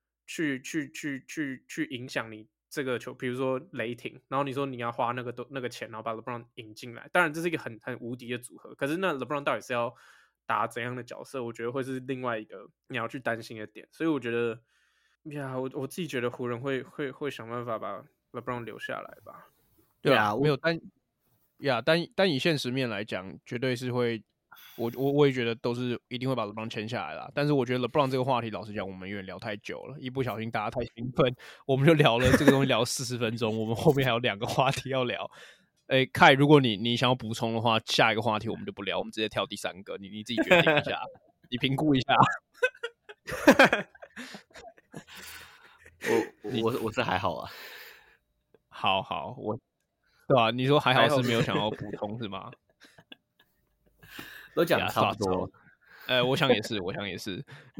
影响你这个球，比如说雷霆，然后你说你要花那个钱，然后把 LeBron 引进来，当然这是一个很无敌的组合，可是那 LeBron 到底是要打怎样的角色，我觉得会是另外一个你要去担心的点。所以我觉得呀，我自己觉得湖人会想办法把 LeBron 留下来吧。 对啊，没有但以现实面来讲，绝对是会，我也觉得都是一定会把 LeBron 签下来啦。但是我觉得 LeBron 这个话题，老实讲，我们有点聊太久了，一不小心大家太兴奋，我们就聊了这个东西聊40分钟，我们后面还有2个话题要聊。Kai， 如果你想要补充的话，下一个话题我们就不聊，我们直接跳第3个，你自己决定一下，你评估一下。 我是还好啊。 好，对吧？你说还好是没有想要补充是吗？ 都讲的差不多。 我想也是。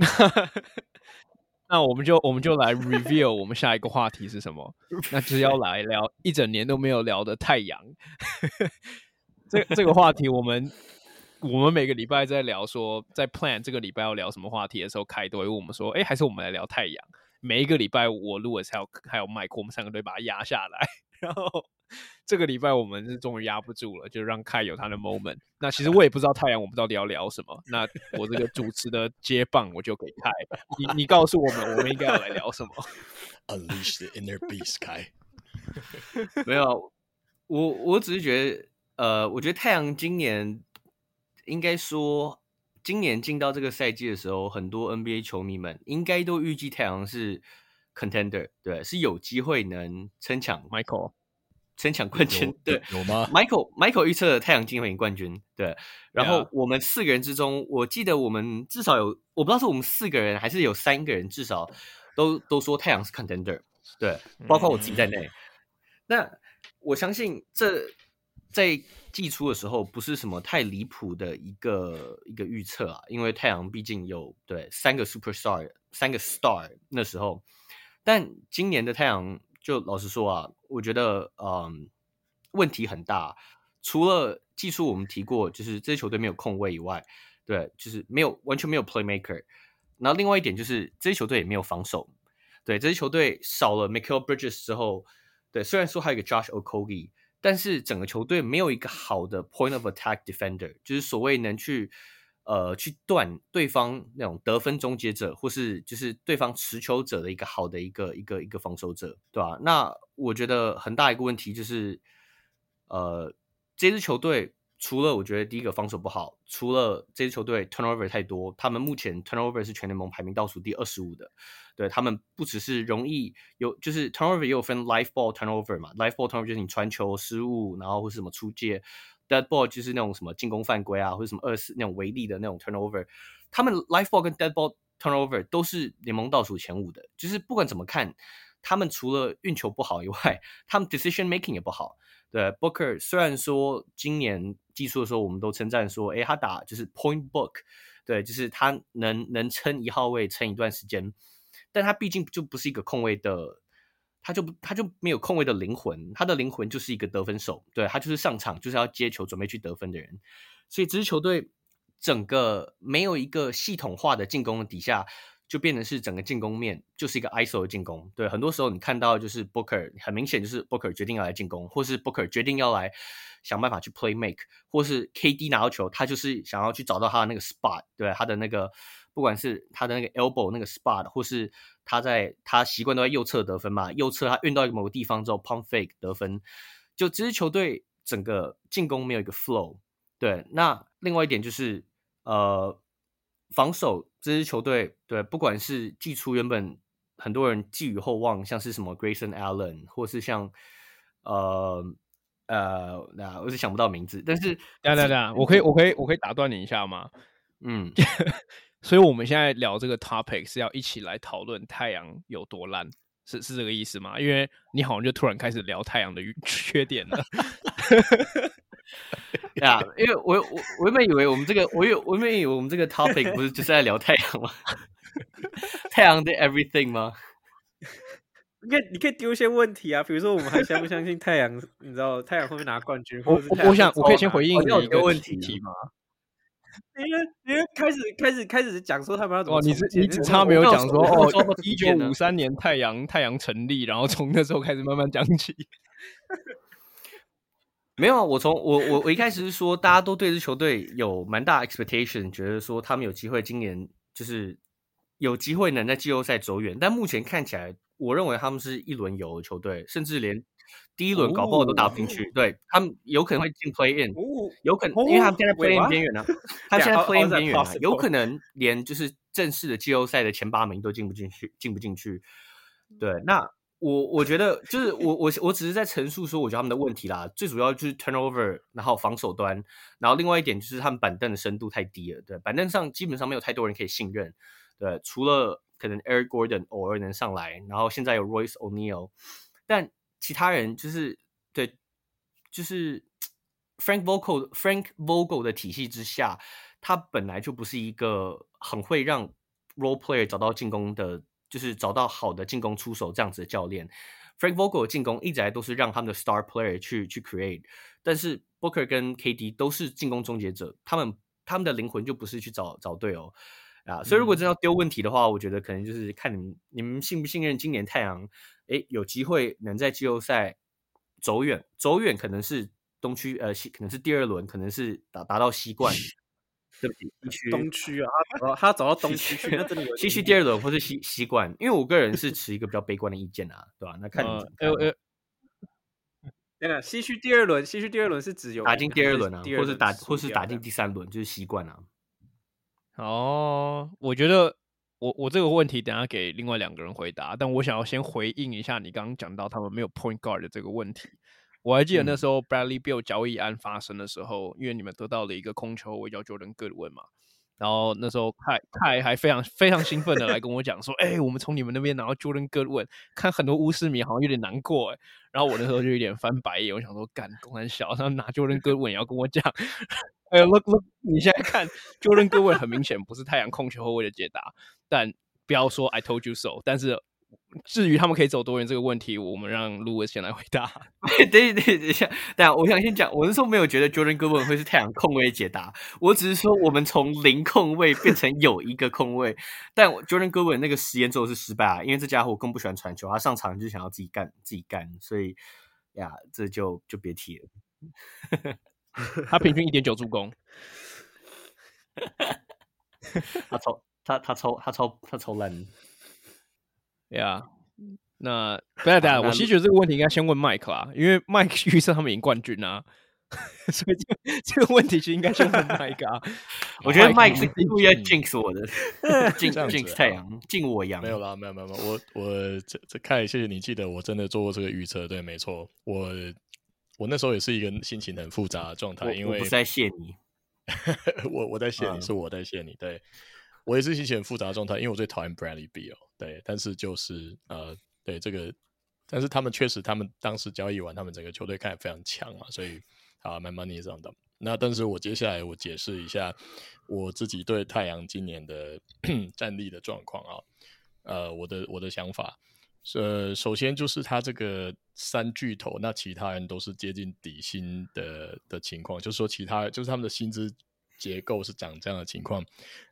那我们就来 reveal 我们下一个话题是什么？那就是要来聊一整年都没有聊的太阳。这个话题我们每个礼拜在聊说，在 plan 这个礼拜要聊什么话题的时候，凯都会问我们说，还是我们来聊太阳。每一个礼拜我 Louis 还有 Mike， 我们3个都会把它压下来，然后这个礼拜我们是终于压不住了，就让凯有他的 moment。那其实我也不知道太阳我们到底要聊什么，那我这个主持的接棒我就给凯，你告诉我们应该要来聊什么。 Unleash the inner beast， 凯。 没有，我只是觉得，我觉得太阳今年应该说，今年进到这个赛季的时候，很多 NBA 球迷们应该都预计太阳是 contender， 对，是有机会能争抢冠军。对， 有吗 ？Michael 预测太阳今年会赢冠军，对。然后我们4个人之中，我记得我们至少有，我不知道是我们4个人还是有3个人至少都说太阳是 contender， 对，包括我自己在内。那我相信这在季初的时候不是什么太离谱的一个预测啊，因为太阳毕竟有3个 superstar 3个 star 那时候，但今年的太阳就老实说啊，我觉得问题很大。 除了技术我们提过，就是这支球队没有控卫以外，对，就是完全没有 playmaker。然后另外一点就是这支球队也没有防守，对，这支球队少了 Mikal Bridges 之后，对，虽然说还有一个 Josh Okogie， 但是整个球队没有一个好的 point of attack defender， 就是所谓能去断对方那种得分终结者，或是就是对方持球者的一个好的一个防守者，对吧？那我觉得很大一个问题就是，这支球队除了我觉得第一个防守不好，除了这支球队 turnover 太多，他们目前 turnover 是全联盟排名倒数第25的。对，他们不只是容易有，就是 turnover 也有分 live ball turnover 嘛 ，live ball turnover 就是你传球失误，然后或是什么出界 ，dead ball 就是那种什么进攻犯规啊，或者什么24那种违例的那种 turnover。他们 live ball 跟 dead ball turnover 都是联盟倒数前5的，就是不管怎么看，他们除了运球不好以外，他们 decision making 也不好。对 ，Booker 虽然说今年技术的时候，我们都称赞说，他打就是 point book， 对，就是他能撑1号位撑一段时间。但他毕竟就不是一个控卫的，他就没有控卫的灵魂，他的灵魂就是一个得分手，对，他就是上场就是要接球准备去得分的人，所以这支球队整个没有一个系统化的进攻的底下，就变成是整个进攻面就是一个 ISO 的进攻，对，很多时候你看到就是 Booker 很明显就是 Booker 决定要来进攻，或是 Booker 决定要来想办法去 play make， 或是 KD 拿到球，他就是想要去找到他的那个 spot， 对，他的那个不管是他的那个 elbow 那个 spot， 或是他习惯都在右侧得分嘛，右侧他运到某个地方之后 pump fake 得分，就这支球队整个进攻没有一个 flow。对，那另外一点就是防守这支球队，对，不管是季初原本很多人寄予厚望，像是什么 Grayson Allen， 或是像我是想不到名字，但是我可以打断你一下吗？所以我们现在聊这个 topic 是要一起来讨论太阳有多烂，是这个意思吗？因为你好像就突然开始聊太阳的缺点了。 呀，因为我原本以为我们这个，我原本以为我们这个 topic 不是就是在聊太阳吗？太阳的 everything 吗？ 你可以丢一些问题啊，比如说我们还相不相信太阳？你知道太阳会不会拿冠军？ 我可以先回应你一个问题吗？ 因为开始讲说他们要怎么你只差没有讲说1953年太阳成立，然后从那时候开始慢慢讲起。 没有啊，我一开始是说大家都对这球队有蛮大 expectation， 觉得说他们有机会今年就是有机会能在季后赛走远，但目前看起来，我认为他们是一轮游的球队，甚至连第一轮搞不好都打不进去。对，他们有可能会进 play in， 有可能因为他们现在 play in 边缘啊，他们现在 play in 边缘啊，有可能连就是正式的季后赛的前8名都进不进去。对，那我觉得就是我只是在陈述说我觉得他们的问题啦，最主要就是 turnover， 然后防守端，然后另外一点就是他们板凳的深度太低了，对，板凳上基本上没有太多人可以信任，对，除了可能 Eric Gordon 偶尔能上来，然后现在有 Royce O'Neal， 但其他人就是对，就是 Frank Vogel 的体系之下，他本来就不是一个很会让 role player 找到进攻的。就是找到好的进攻出手这样子的教练 ，Frank Vogel 的进攻一直来都是让他们的 star player 去 create， 但是 Booker 跟 KD 都是进攻终结者，他们的灵魂就不是去找队友啊，所以如果真要丢问题的话，我觉得可能就是看你们信不信任今年太阳，有机会能在季后赛走远可能是东区可能是第2轮，可能是达到西冠。对不起， 东区啊，他走到东区去，那真的有西区第2轮或是西冠，因为我个人是持一个比较悲观的意见啊，对吧？那看你怎么看。 对了，西区第2轮是指有打进第2轮啊，或是打进第3轮，就是西冠啊。 我觉得我这个问题等一下给另外2个人回答，但我想要先回应一下你刚刚讲到他们没有 point guard 的这个问题。我还记得那时候 Bradley Beal 交易案发生的时候，因为你们得到了一个控球后卫叫 Jordan Goodwin 嘛，然后那时候凯还非常兴奋的来跟我讲说，我们从你们那边拿到 Jordan Goodwin， 看很多巫师迷好像有点难过然后我那时候就有点翻白眼，我想说干公三小，然后拿 Jordan Goodwin 也要跟我讲look， 你现在看 Jordan Goodwin 很明显不是太阳控球后卫的解答，但不要说 I told you so， 但是至于他们可以走多远这个问题，我们让 Louis 先来回答。 等一下，我想先讲，我是说没有觉得 Jordan Goodwin 会是太阳控卫解答，我只是说我们从0控卫变成有一个控卫，但Jordan Goodwin 那个实验做的是失败啊，因为这家伙更不喜欢传球，他上场就想要自己干，所以呀，这就别提了。 他平均1.9助攻， 他超烂的。 Yeah， 那不要我其实觉得这个问题应该先问 Mike 啦，因为 Mike 预测他们赢冠军啊，所以这个问题其实应该先问 Mike 啊。 我觉得 Mike 是故意要 jinx 我的，jinx 太阳，敬我阳。 没有啦，没有，我这凯，谢谢你记得我真的做过这个预测，对，没错，我那时候也是一个心情很复杂的状态，因为我不是在谢你， 我在谢你，是我在谢你，对。我也是心情很复杂的状态，因为我最讨厌 Bradley Beal， 对，但是就是对这个，但是他们确实，他们当时交易完，他们整个球队看起来非常强嘛，所以my money is on them。那但是我接下来我解释一下我自己对太阳今年的战力的状况啊，我的想法。首先就是他这个3巨头，那其他人都是接近底薪的情况，就是说就是他们的薪资结构是长这样的情况，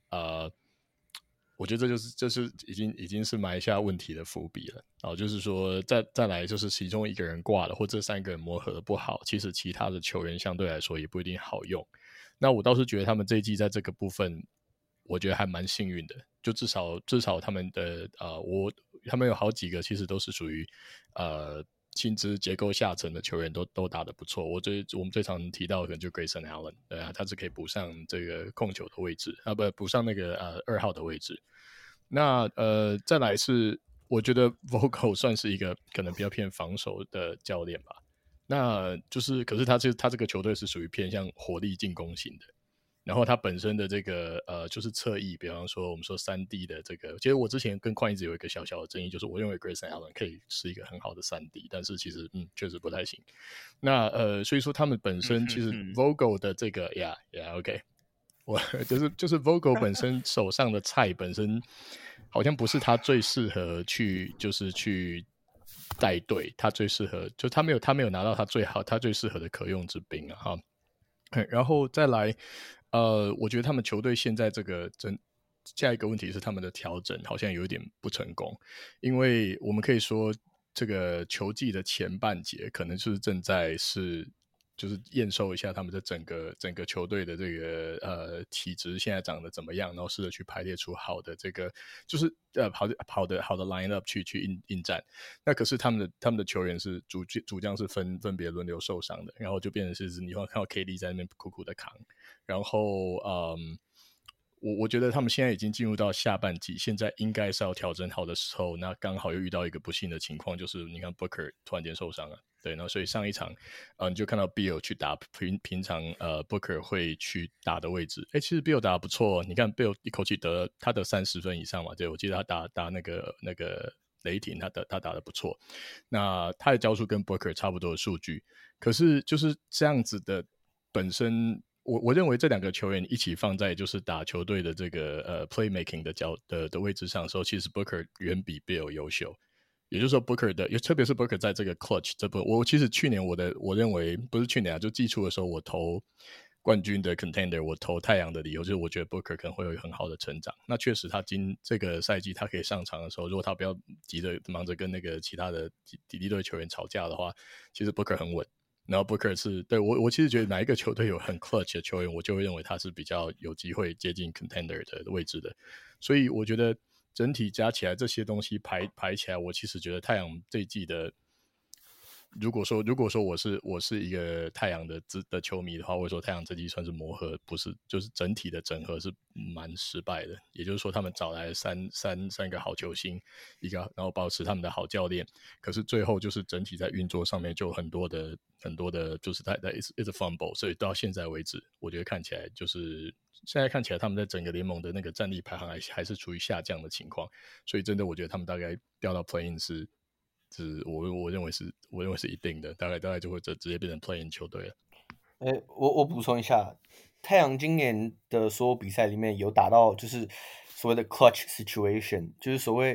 我觉得这是已经是埋下问题的伏笔了，就是说再来就是其中一个人挂了，或这3个人磨合的不好，其实其他的球员相对来说也不一定好用。那我倒是觉得他们这一季在这个部分，我觉得还蛮幸运的，就至少他们的他们有好几个其实都是属于薪资结构下层的球员都打得不错。我们最常提到的可能就 Grayson Allen， 对啊，他是可以补上这个控球的位置补上那个2号的位置。那再来是我觉得 Vogel 算是一个可能比较偏防守的教练吧。那就是可是他这个球队是属于偏向火力进攻型的。然后他本身的这个就是侧翼，比方说我们说3D 的这个，其实我之前跟宽一直有一个小小的争议，就是我认为 Grayson Allen 可以是一个很好的3D， 但是其实确实不太行。那所以说他们本身其实 Vogel 的这个OK， 我就是 Vogel 本身手上的菜本身好像不是他最适合去带队，他最适合就他没有拿到他最适合的可用之兵啊哈。然后再来我觉得他们球队现在这个下一个问题是他们的调整好像有一点不成功，因为我们可以说这个球季的前半节可能是正在就是验收一下他们的整个球队的这个体质现在长得怎么样，然后试着去排列出好的这个就是好的 line up 去应战。那可是他们的球员是主将是分别轮流受伤的，然后就变成是你会看到 KD 在那边苦苦的扛。然后我觉得他们现在已经进入到下半季，现在应该是要调整好的时候，那刚好又遇到一个不幸的情况，就是你看 Booker 突然间受伤了，对，然后所以上一场你就看到 Beal 去打平常Booker 会去打的位置，其实 Beal 打得不错你看 Beal 一口气他得30分以上嘛，对，我记得他打那个雷霆他打得不错，那他的交出跟 Booker 差不多的数据，可是就是这样子的本身。我认为这2个球员一起放在就是打球队的这个playmaking 的位置上的时候，其实 Booker 远比 Beal 优秀。也就是说 Booker 特别是 Booker 在这个 clutch 我其实去年我认为不是去年就季初的时候，我投冠军的 contender， 我投太阳的理由就是我觉得 Booker 可能会有很好的成长。那确实他这个赛季他可以上场的时候，如果他不要忙着跟那个其他的敌对球员吵架的话，其实 Booker 很稳。然后 Booker 是对我其实觉得哪一个球队有很 clutch 的球员，我就会认为他是比较有机会接近 contender 的位置的。所以我觉得整体加起来这些东西排起来，我其实觉得太阳这一季的，如果说我是一个太阳的球迷的话，我说太阳这季算是磨合，不是就是整体的整合是蛮失败的。也就是说，他们找来了三个好球星，然后保持他们的好教练，可是最后就是整体在运作上面就很多的，就是在一直 fumble， 所以到现在为止，我觉得看起来就是现在看起来他们在整个联盟的那个战力排行还是处于下降的情况，所以真的我觉得他们大概掉到 play-in 是我认为是一定的，大概就会直接变成 play-in 球队了。 我补充一下，太阳今年的所有比赛里面有打到就是所谓的 clutch situation， 就是所谓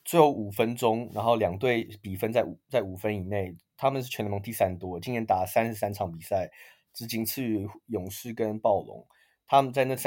最后5分钟，然后两队比分在5分以内，他们是全联盟第3多，今年打33场比赛，只仅次于勇士跟暴龙。他们在那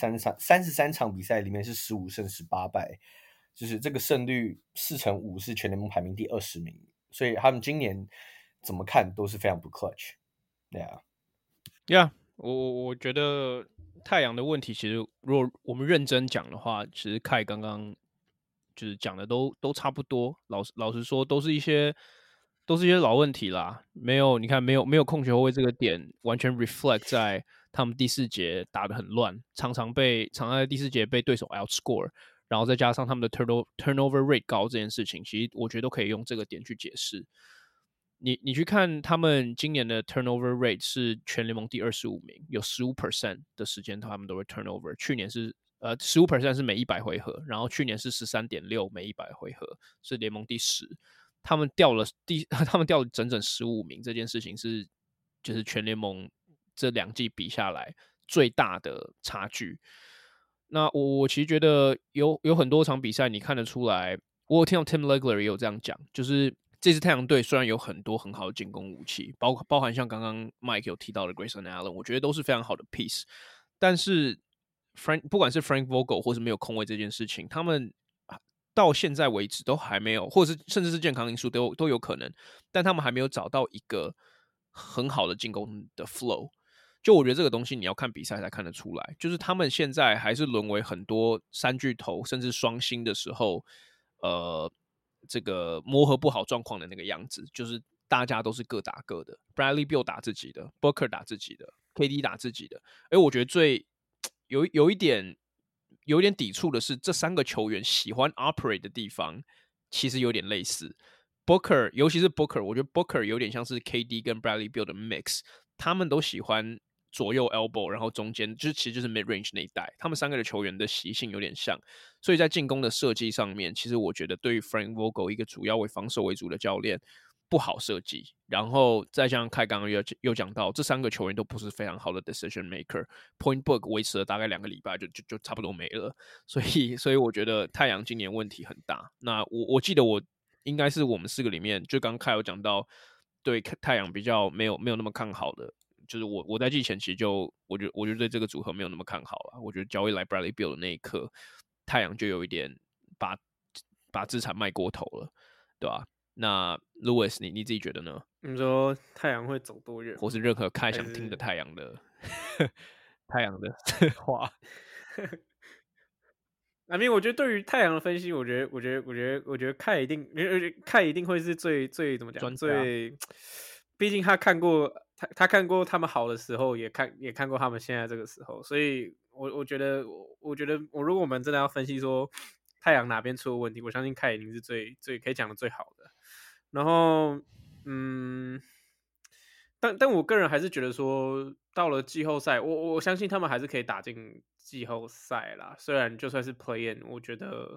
33场比赛里面是15胜18败，就是这个胜率4成5是全联盟排名第20名，所以他们今年怎么看都是非常不 clutch。对啊 Yeah， 我觉得太阳的问题，其实如果我们认真讲的话，其实凯刚刚就是讲的都差不多。老实说，都是一些老问题啦。没有，你看没有控球后卫这个点，完全 reflect 在他们第4节打得很乱，常常在第4节被对手 outscore， 然后再加上他们的 turnover rate 高这件事情，其实我觉得都可以用这个点去解释。你去看他们今年的 turnover rate 是全联盟第25名，有 15% 的时间他们都会 turnover。去年是15% 是每100回合，然后去年是 13.6 每100回合，是联盟第10。他们掉了整整15名，这件事情是就是全联盟这2季比下来最大的差距。那我其实觉得有很多场比赛你看得出来，我有听到 Tim Legler 也有这样讲，就是这支太阳队虽然有很多很好的进攻武器，包含像刚刚 Mike 有提到的 Grayson Allen， 我觉得都是非常好的 piece， 但是不管是 Frank Vogel 或是没有空位这件事情，他们到现在为止都还没有，或者是甚至是健康因素都有可能，但他们还没有找到一个很好的进攻的 flow。就我觉得这个东西你要看比赛才看得出来，就是他们现在还是沦为很多3巨头甚至双星的时候，这个磨合不好状况的那个样子，就是大家都是各打各的 ，Bradley Beal 打自己的 ，Booker 打自己的 ，KD 打自己的。我觉得最有一点抵触的是，这3个球员喜欢 operate 的地方其实有点类似。Booker， 尤其是 Booker， 我觉得 Booker 有点像是 KD 跟 Bradley Beal 的 mix， 他们都喜欢左右 elbow， 然后中间其实就是 mid range 那一带，他们3个的球员的习性有点像，所以在进攻的设计上面，其实我觉得对于 Frank Vogel 一个主要为防守为主的教练不好设计。然后再加上凯刚刚又讲到，这3个球员都不是非常好的 decision maker，point book 维持了大概2个礼拜就差不多没了，所以我觉得太阳今年问题很大。那我记得我应该是我们4个里面，就刚刚凯有讲到对太阳比较没有那么看好的。就是我在季前其实我觉得对这个组合没有那么看好了。我觉得交易来 Bradley Beal 的那一刻，太阳就有一点把资产卖过头了，对吧？那 Lewis 你自己觉得呢？ 你说太阳会走多远， 或是任何看想听的太阳的话 I mean， 我觉得对于太阳的分析，我觉得凯一定会是最怎么讲最，毕竟他看过他们好的时候，也看过他们现在这个时候，所以我觉得如果我们真的要分析说太阳哪边出了问题，我相信凯一定是最可以讲的最好的。然后但我个人还是觉得说，到了季后赛，我相信他们还是可以打进季后赛啦。虽然就算是 play in， 我觉得，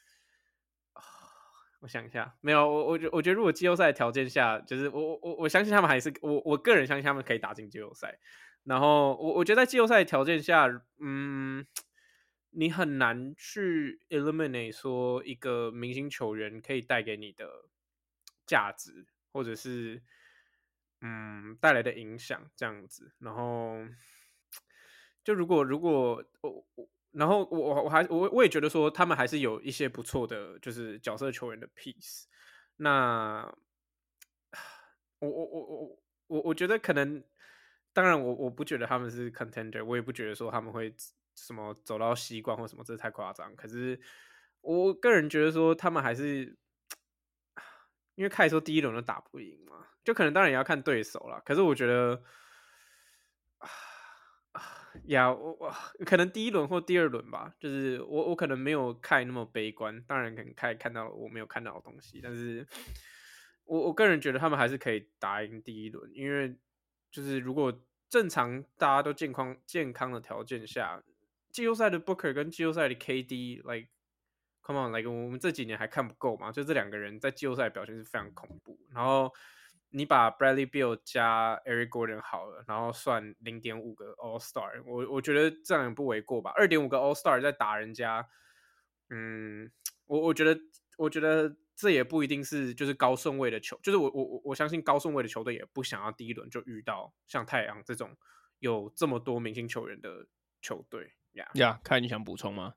我想一下，没有，我觉得如果季后赛的条件下，就是我相信他们还是我个人相信他们可以打进季后赛。然后我觉得在季后赛的条件下，你很难去 eliminate 说一个明星球员可以带给你的价值，或者是带来的影响这样子。然后就如果然后我也觉得说他们还是有一些不错的就是角色球员的 piece。那我觉得可能，当然我不觉得他们是 contender， 我也不觉得说他们会什么走到西冠或什么，这太夸张。可是我个人觉得说他们还是，因为开始说第一轮都打不赢嘛，就可能当然也要看对手啦。可是我觉得我可能第一轮或第2轮吧，就是我可能没有看那么悲观，当然可能看到了我没有看到的东西，但是我个人觉得他们还是可以打赢第一轮，因为就是如果正常大家都健康的条件下，季后赛的 Booker 跟季后赛的 KD，like come on，like 我们这几年还看不够嘛？就这2个人在季后赛表现是非常恐怖，然后你把 Bradley Beal 加 Eric Gordon 好了，然后算 0.5 个 All Star， 我觉得这样也不为过吧。2.5 个 All Star 在打人家，我觉得我觉得这也不一定是就是高顺位的球，就是我相信高顺位的球队也不想要第一轮就遇到像太阳这种有这么多明星球员的球队呀。看你想补充吗？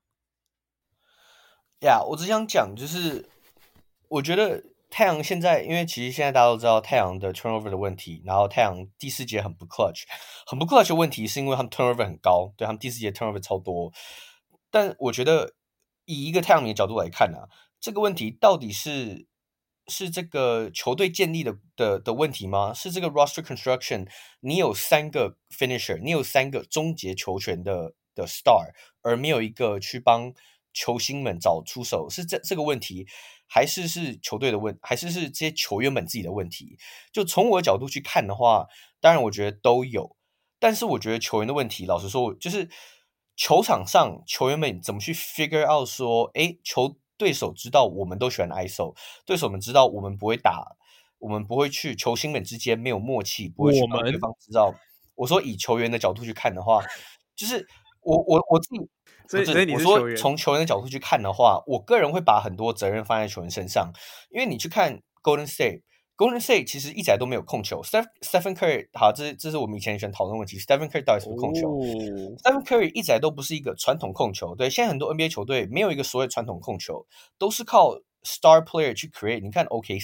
我只想讲就是我觉得太阳现在，因为其实现在大家都知道太阳的 turnover 的问题，然后太阳第4节很不 clutch 的问题是因为他们 turnover 很高，对他们第4节 turnover 超多。但我觉得以一个太阳迷的角度来看啊，这个问题到底是这个球队建立的问题吗？是这个 roster construction 你有3个 finisher， 你有3个终结球权的 star， 而没有一个去帮球星们找出手，是这个问题，还是球队的问题，还是这些球员们自己的问题？就从我的角度去看的话，当然我觉得都有，但是我觉得球员的问题，老实说，就是球场上球员们怎么去 figure out 说，对手知道我们都喜欢 ISO， 对手们知道我们不会打，我们不会去球星们之间没有默契，不会去帮对方知道。我说以球员的角度去看的话，就是我自己。 所以你我说是球员， 从球员的角度去看的话，我个人会把很多责任放在球员身上，因为你去看 Golden State 其实一直来都没有控球。Stephen Curry 好，这是我们以前喜欢讨论的问题。Stephen Curry 到底是不是控球？Stephen Curry 一直来都不是一个传统控球。对，现在很多 NBA 球队没有一个所谓传统控球，都是靠 star player 去 create。你看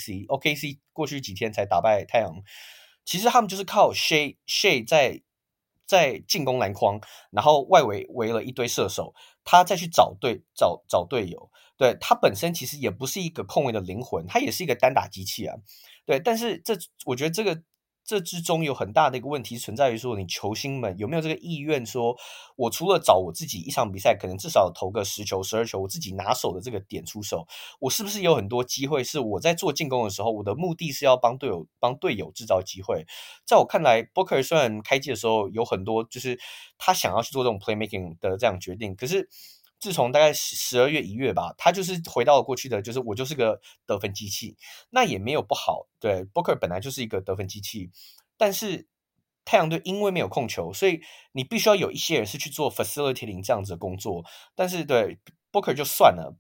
OKC 过去几天才打败太阳，其实他们就是靠 Shea 在进攻篮筐，然后外围围了一堆射手，他再去找队友。对，他本身其实也不是一个控卫的灵魂，他也是一个单打机器啊。对，但是我觉得这之中有很大的一个问题存在于说，你球星们有没有这个意愿说，我除了找我自己一场比赛可能至少投个10球12球，我自己拿手的这个点出手，我是不是有很多机会是我在做进攻的时候，我的目的是要帮队友制造机会。在我看来 Booker 虽然开季的时候有很多就是他想要去做这种 playmaking 的这样决定，可是自从大概12月1月吧，他就是回到了过去的，就是我就是个得分机器，那也没有不好。对 Booker 本来就是一个得分机器，但是太阳队因为没有控球，所以你必须要有一些人是去做 facilitating 这样子的工作。但是对 Booker 就算了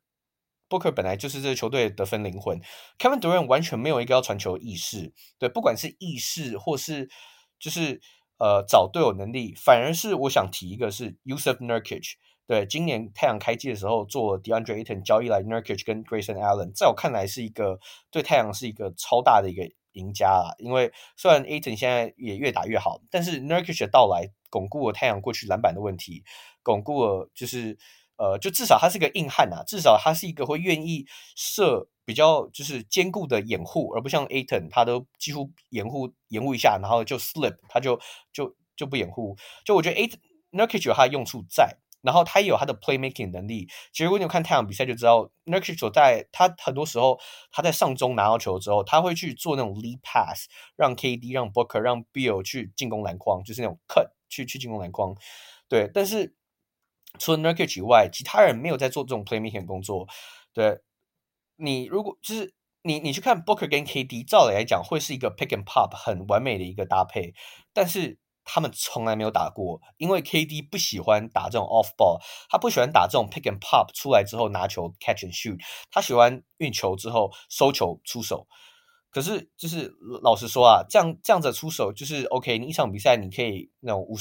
，Booker 本来就是这个球队的得分灵魂 ，Kevin Durant 完全没有一个要传球的意识，对，不管是意识或是就是找队友能力，反而是我想提一个是 Jusuf Nurkic。对，今年太阳开季的时候做 DeAndre Ayton 交易来 Nurkic 跟 Grayson Allen， 在我看来是一个对太阳是一个超大的一个赢家啦。因为虽然 Ayton 现在也越打越好，但是 Nurkic 的到来巩固了太阳过去篮板的问题，巩固了就是就至少他是个硬汉啊，至少他是一个会愿意射比较就是坚固的掩护，而不像 Ayton 他都几乎掩护一下，然后就 slip， 他就不掩护。就我觉得 Nurkic 有他的用处在。然后他也有他的 playmaking 能力。其实如果你有看太阳比赛就知道 Nurkic 在他很多时候他在上中拿到球之后，他会去做那种 lead pass， 让 KD 让 Booker 让 Beal 去进攻篮筐，就是那种 cut 去进攻篮筐。对，但是除了 Nurkic 以外，其他人没有在做这种 playmaking 工作。对，你如果就是你去看 Booker 跟 KD， 照理来讲会是一个 pick and pop 很完美的一个搭配，但是他们从来没有打过，因为 KD 不喜欢打这种 off ball， 他不喜欢打这种 pick and pop 出来之后拿球 catch and shoot， 他喜欢运球之后收球出手。可是就是老实说啊，这样子出手就是 OK， 你一场比赛你可以那种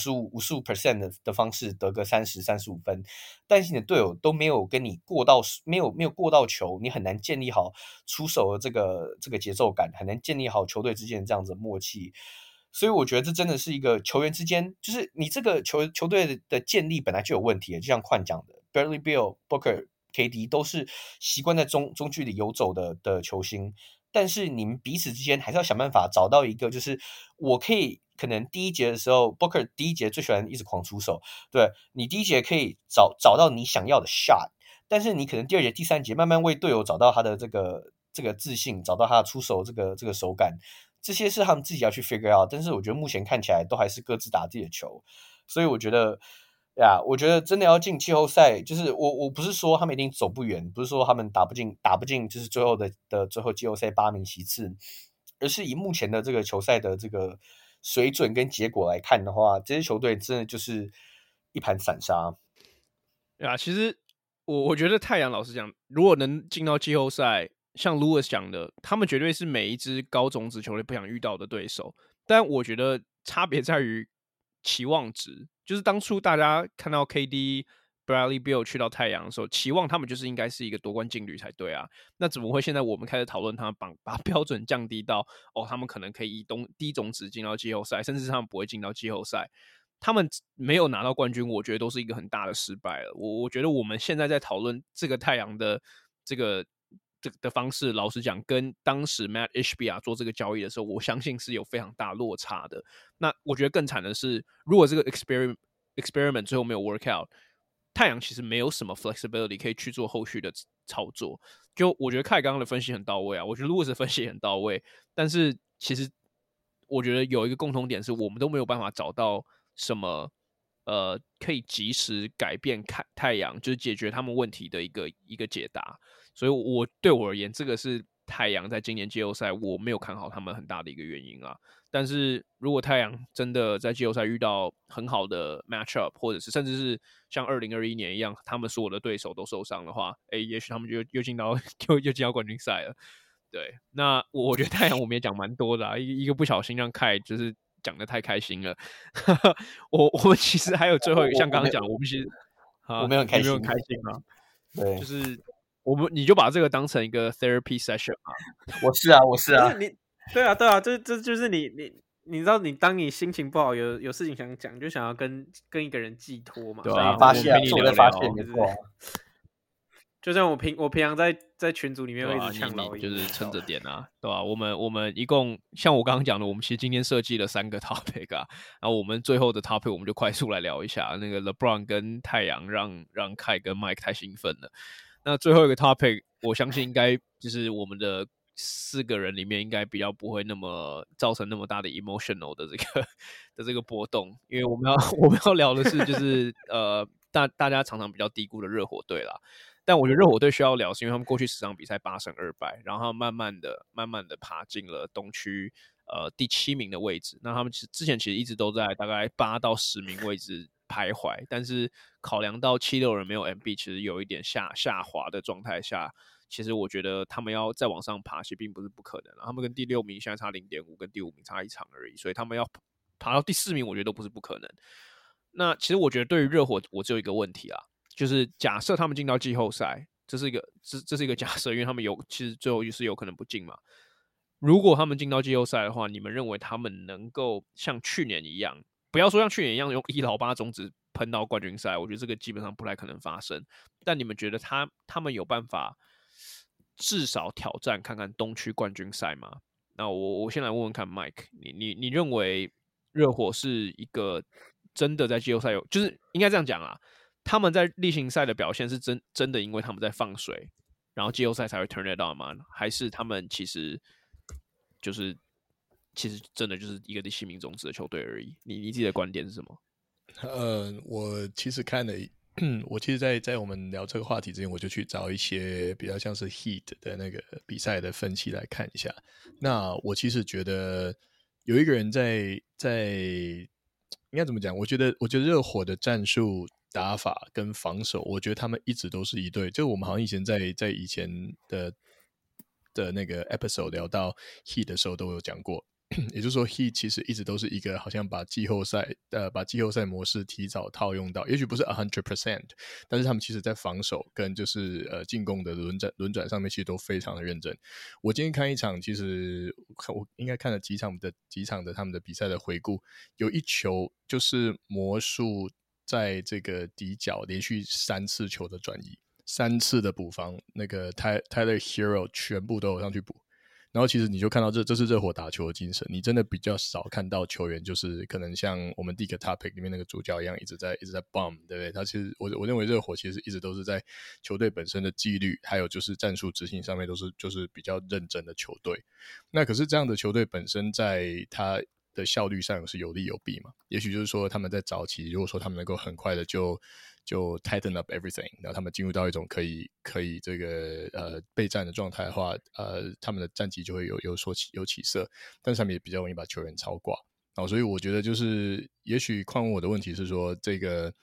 55% 的方式得个30-35分，但是你的队友都没有跟你过到没有过到球，你很难建立好出手的这个节奏感，很难建立好球队之间这样子的默契。所以我觉得这真的是一个球员之间，就是你这个球队的建立本来就有问题，就像宽讲的 ，Bradley Beal、Booker、KD 都是习惯在中距离游走的球星。但是你们彼此之间还是要想办法找到一个，就是我可以可能第一节的时候 ，Booker 第一节最喜欢一直狂出手，对你第一节可以找到你想要的 shot， 但是你可能第2节、第3节慢慢为队友找到他的这个自信，找到他的出手这个手感，这些是他们自己要去 figure out。但是我觉得目前看起来都还是各自打自己的球，所以我觉得。我觉得真的要进季后赛，就是我不是说他们一定走不远，不是说他们打不进，就是最后的最后季后赛8名其次，而是以目前的这个球赛的这个水准跟结果来看的话，这些球队真的就是一盘散沙。 其实我觉得太阳老实讲，如果能进到季后赛，像 Lewis 讲的，他们绝对是每一支高种子球队不想遇到的对手。但我觉得差别在于期望值，就是当初大家看到 KD、Bradley Beal 去到太阳的时候，期望他们就是应该是一个夺冠劲旅才对啊。那怎么会现在我们开始讨论他们把标准降低到他们可能可以以低种子进到季后赛，甚至是他们不会进到季后赛？他们没有拿到冠军，我觉得都是一个很大的失败了。我觉得我们现在在讨论这个太阳的这个的方式，老实讲，跟当时 Matt Ishbia 做这个交易的时候，我相信是有非常大落差的。那我觉得更惨的是，如果这个 experiment 最后没有 work out， 太阳其实没有什么 flexibility 可以去做后续的操作。就我觉得凯刚刚的分析很到位啊，我觉得 Lewis 的分析也很到位，但是其实我觉得有一个共同点是，我们都没有办法找到什么可以及时改变太阳，就是解决他们问题的一个解答。所以对我而言，这个是太阳在今年季后赛我没有看好他们很大的一个原因啊。但是如果太阳真的在季后赛遇到很好的 matchup， 或者是甚至是像2021年一样，他们所有的对手都受伤的话，也许他们就又进到冠军赛了。对，那我觉得太阳我们也讲蛮多的啊，一个不小心让凯就是讲得太开心了。我们其实还有最后一个，像刚刚讲，我们其实我没有很开心， 没有很开心啊。 对， 就是你就把这个当成一个 therapy session 啊。 我是啊， 对啊，这就是你知道，当你心情不好，有事情想讲，就想要跟一个人寄托嘛， 对啊， 发泄， 我在发泄，没错。 就像我平常在群组里面会一直呛老鹰， 就是撑着点啊，对吧？我们一共像我刚刚讲的，我们其实今天设计了3个 topic 啊，然后我们最后的 topic 我们就快速来聊一下那个 LeBron 跟太阳，让凯跟 Mike 太兴奋了。那最后一个 topic， 我相信应该就是我们的4个人里面应该比较不会那么造成那么大的 emotional 的这个波动，因为我们要聊的是就是大家常常比较低估的热火队啦。但我觉得热火队需要聊，是因为他们过去10场比赛8胜2败，然后慢慢的爬进了东区第7名的位置。那他们之前其实一直都在大概8到10名位置徘徊，但是考量到76人没有 MB， 其实有一点下滑的状态下，其实我觉得他们要再往上爬，其实并不是不可能。他们跟第6名现在差 0.5， 跟第5名差1场而已，所以他们要爬到第4名，我觉得都不是不可能。那其实我觉得对于热火，我只有一个问题啦。就是假设他们进到季后赛，这是一个假设，因为他们其实最后就是有可能不进嘛。如果他们进到季后赛的话，你们认为他们能够像去年一样，不要说像去年一样用1老8种子喷到冠军赛，我觉得这个基本上不太可能发生。但你们觉得他们有办法至少挑战看看东区冠军赛吗？那我先来问问看 Mike， 你认为热火是一个真的在季后赛就是应该这样讲啊？他们在例行赛的表现是真的因为他们在放水，然后季后赛才会 turn it on 吗？还是他们其实真的就是一个第7名种子的球队而已？你自己的观点是什么？ 我其实看了，我其实在我们聊这个话题之前，我就去找一些比较像是 Heat 的那个比赛的分析来看一下。那我其实觉得有一个人在应该怎么讲？我觉得热火的战术打法跟防守，我觉得他们一直都是一队。就我们好像以前在以前的那个 episode 聊到 Heat 的时候都有讲过，也就是说 Heat 其实一直都是一个好像把季后赛模式提早套用到，也许不是 100%， 但是他们其实在防守跟就是进攻的轮转上面其实都非常的认真。我今天看一场，其实我应该看了几场的他们的比赛的回顾，有一球就是魔术在这个底角连续3次球的转移，3次的补防，那个 Tyler Hero 全部都有上去补。然后其实你就看到这是热火打球的精神，你真的比较少看到球员就是可能像我们第一个 topic 里面那个主角一样一直在 bomb， 对不对？他其实我认为热火其实一直都是在球队本身的纪律还有就是战术执行上面都是就是比较认真的球队。那可是这样的球队本身在他的效率上是有利有弊嘛？也许就是说他们在早期如果说他们能够很快的就 tighten up everything， 然后他们进入到一种可以这个备战的状态的话，他们的战绩就会有起色，但是他们也比较容易把球员超挂。所以我觉得就是也许况问我的问题是说，这个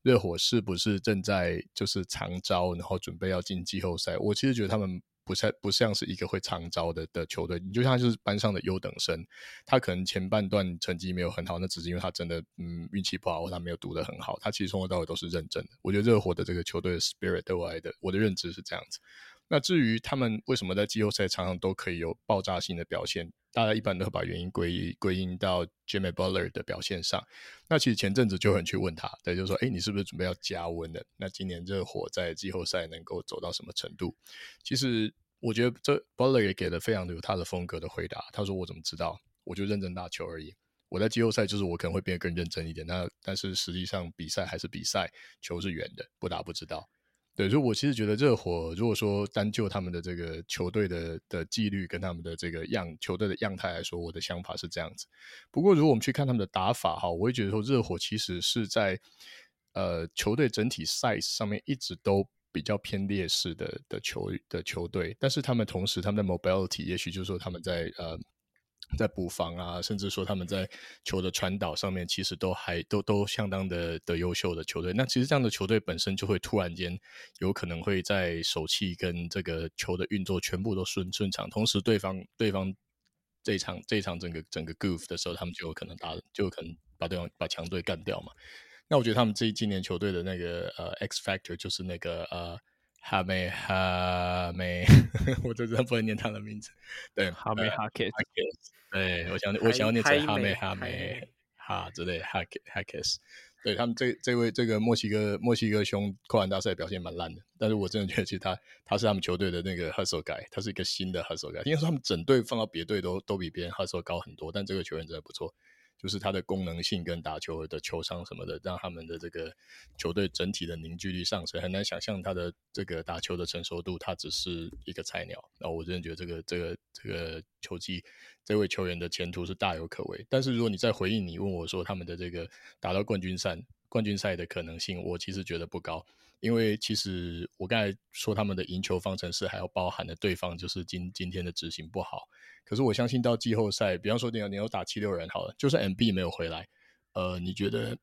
热火是不是正在就是长招，然后准备要进季后赛？我其实觉得他们不像是一个会长招的球队，你就像就是班上的优等生，他可能前半段成绩没有很好，那只是因为他真的运气不好，或他没有读得很好，他其实从头到尾都是认真的。我觉得热火的这个球队的 spirit 对我的认知是这样子。那至于他们为什么在季后赛常常都可以有爆炸性的表现，大家一般都会把原因归因到 Jimmy Butler 的表现上。那其实前阵子就有人去问他，对，就是说，你是不是准备要加温了？那今年热火在季后赛能够走到什么程度？其实我觉得这 Butler 也给了非常有他的风格的回答。他说：“我怎么知道？我就认真打球而已。我在季后赛就是我可能会变得更认真一点，但是实际上比赛还是比赛，球是圆的，不打不知道。”对，所以我其实觉得热火如果说单就他们的这个球队的纪律跟他们的这个球队的样态来说，我的想法是这样子。不过如果我们去看他们的打法哈，我会觉得说热火其实是在球队整体 size 上面一直都比较偏劣势的球队，但是他们同时他们的 mobility 也许就是说他们在补防啊，甚至说他们在球的传导上面，其实都相当的优秀的球队。那其实这样的球队本身就会突然间有可能会在手气跟这个球的运作全部都顺畅，同时对方这一场整个 goof 的时候，他们就有可能把强队干掉嘛。那我觉得他们今年球队的那个X Factor 就是那个哈梅，我真的不能念他的名字。对， 哈梅哈克， 对，我想要念成哈梅哈之类哈克斯。对，他们这个墨西哥兄扣篮大赛表现蛮烂的，但是我真的觉得其实他是他们球队的那个 hustle guy， 他是一个新的 hustle guy。因为说他们整队放到别队都比别人 hustle 高很多，但这个球员真的不错。就是他的功能性跟打球的球商什么的，让他们的这个球队整体的凝聚力上升，很难想象他的这个打球的成熟度，他只是一个菜鸟。然后我真的觉得这个球季这位球员的前途是大有可为。但是如果你再回应你问我说他们的这个打到冠军赛的可能性，我其实觉得不高。因为其实我刚才说他们的赢球方程式还要包含的对方就是今天的执行不好，可是我相信到季后赛，比方说你有打7-6人好了，就算 MB 没有回来，你觉得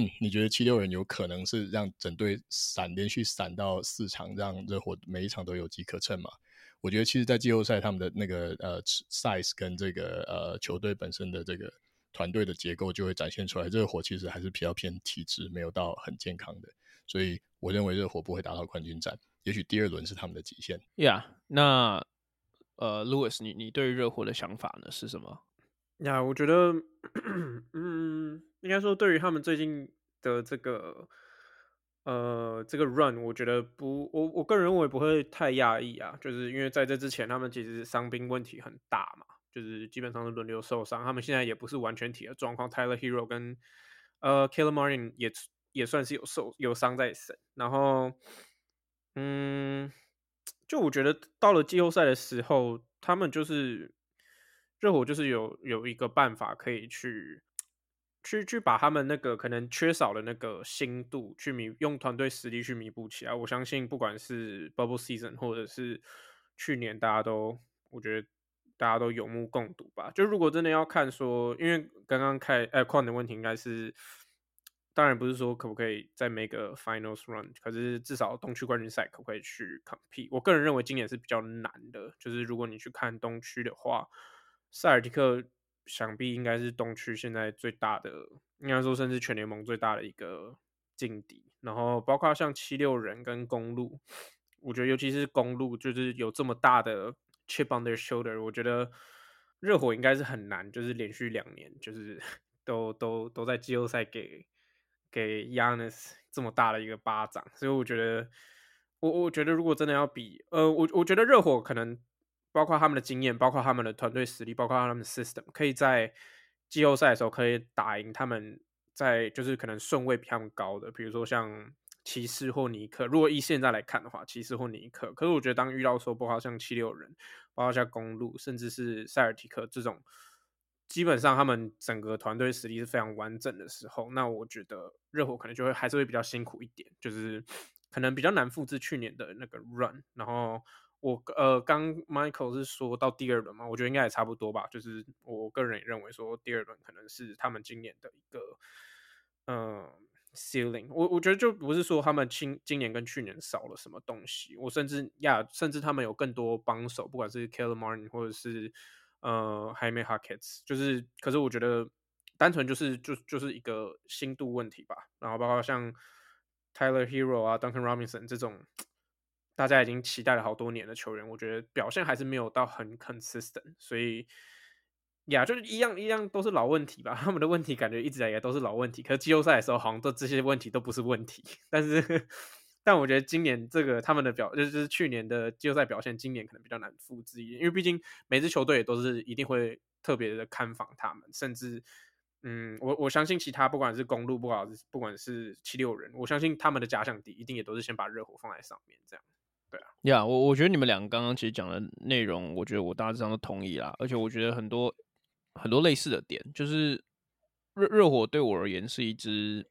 7-6人有可能是让整队连续闪到4场，让热火每一场都有机可乘吗？我觉得其实在季后赛他们的那个size 跟这个球队本身的这个团队的结构就会展现出来，热火其实还是比较偏体质，没有到很健康的，所以我认为热火不会打到冠军战，也许第2轮是他们的极限。 Yeah， 那Louis， 你对于热火的想法呢是什么？ 我觉得应该说对于他们最近的这个 run， 我觉得我个人认为不会太讶异啊，就是因为在这之前他们其实伤兵问题很大嘛，就是基本上是轮流受伤，他们现在也不是完全体的状况 ，Tyler Hero 跟Caleb Martin 也算是有伤在身，然后就我觉得到了季后赛的时候，他们就是热火就是有一个办法可以去把他们那个可能缺少的那个心度用团队实力去弥补起来。我相信不管是 Bubble Season 或者是去年，我觉得大家都有目共睹吧。就如果真的要看说，因为刚刚矿的问题应该是。当然不是说可不可以在每个 Finals Run， 可是至少东区冠军赛可不可以去 compete？ 我个人认为今年是比较难的，就是如果你去看东区的话，塞尔提克想必应该是东区现在最大的，应该说甚至全联盟最大的一个劲敌。然后包括像76人跟公路，我觉得尤其是公路，就是有这么大的 chip on their shoulder， 我觉得热火应该是很难，就是连续2年就是都在季后赛给 Giannis 这么大的一个巴掌，所以我觉得，我觉得如果真的要比，我觉得热火可能包括他们的经验，包括他们的团队实力，包括他们的 system， 可以在季后赛的时候可以打赢他们在就是可能顺位比他们高的，比如说像骑士或尼克。如果以现在来看的话，骑士或尼克，可是我觉得当遇到说包括像76人，包括像公路，甚至是塞尔提克这种。基本上他们整个团队实力是非常完整的时候，那我觉得热火可能还是会比较辛苦一点，就是可能比较难复制去年的那个 run。然后刚 Michael 是说到第2轮嘛，我觉得应该也差不多吧。就是我个人也认为说第2轮可能是他们今年的一个 ceiling。我觉得就不是说他们今年跟去年少了什么东西，我甚至他们有更多帮手，不管是 Caleb Martin 或者是Jaime Jaquez，可是我觉得单纯就是一个心度问题吧。然后包括像 Tyler Hero 啊 Duncan Robinson 这种大家已经期待了好多年的球员，我觉得表现还是没有到很 consistent， 所以就是一样都是老问题吧。他们的问题感觉一直以来都是老问题，可是季后赛的时候好像这些问题都不是问题。但我觉得今年这个他们的就是去年的季后赛表现，今年可能比较难复制一点，因为毕竟每支球队也都是一定会特别的看防他们，甚至我相信其他不管是公路不管是76人，我相信他们的假想敌一定也都是先把热火放在上面这样。对啊， 我觉得你们两个刚刚其实讲的内容，我觉得我大致上都同意啦。而且我觉得很多类似的点，就是热火对我而言是一支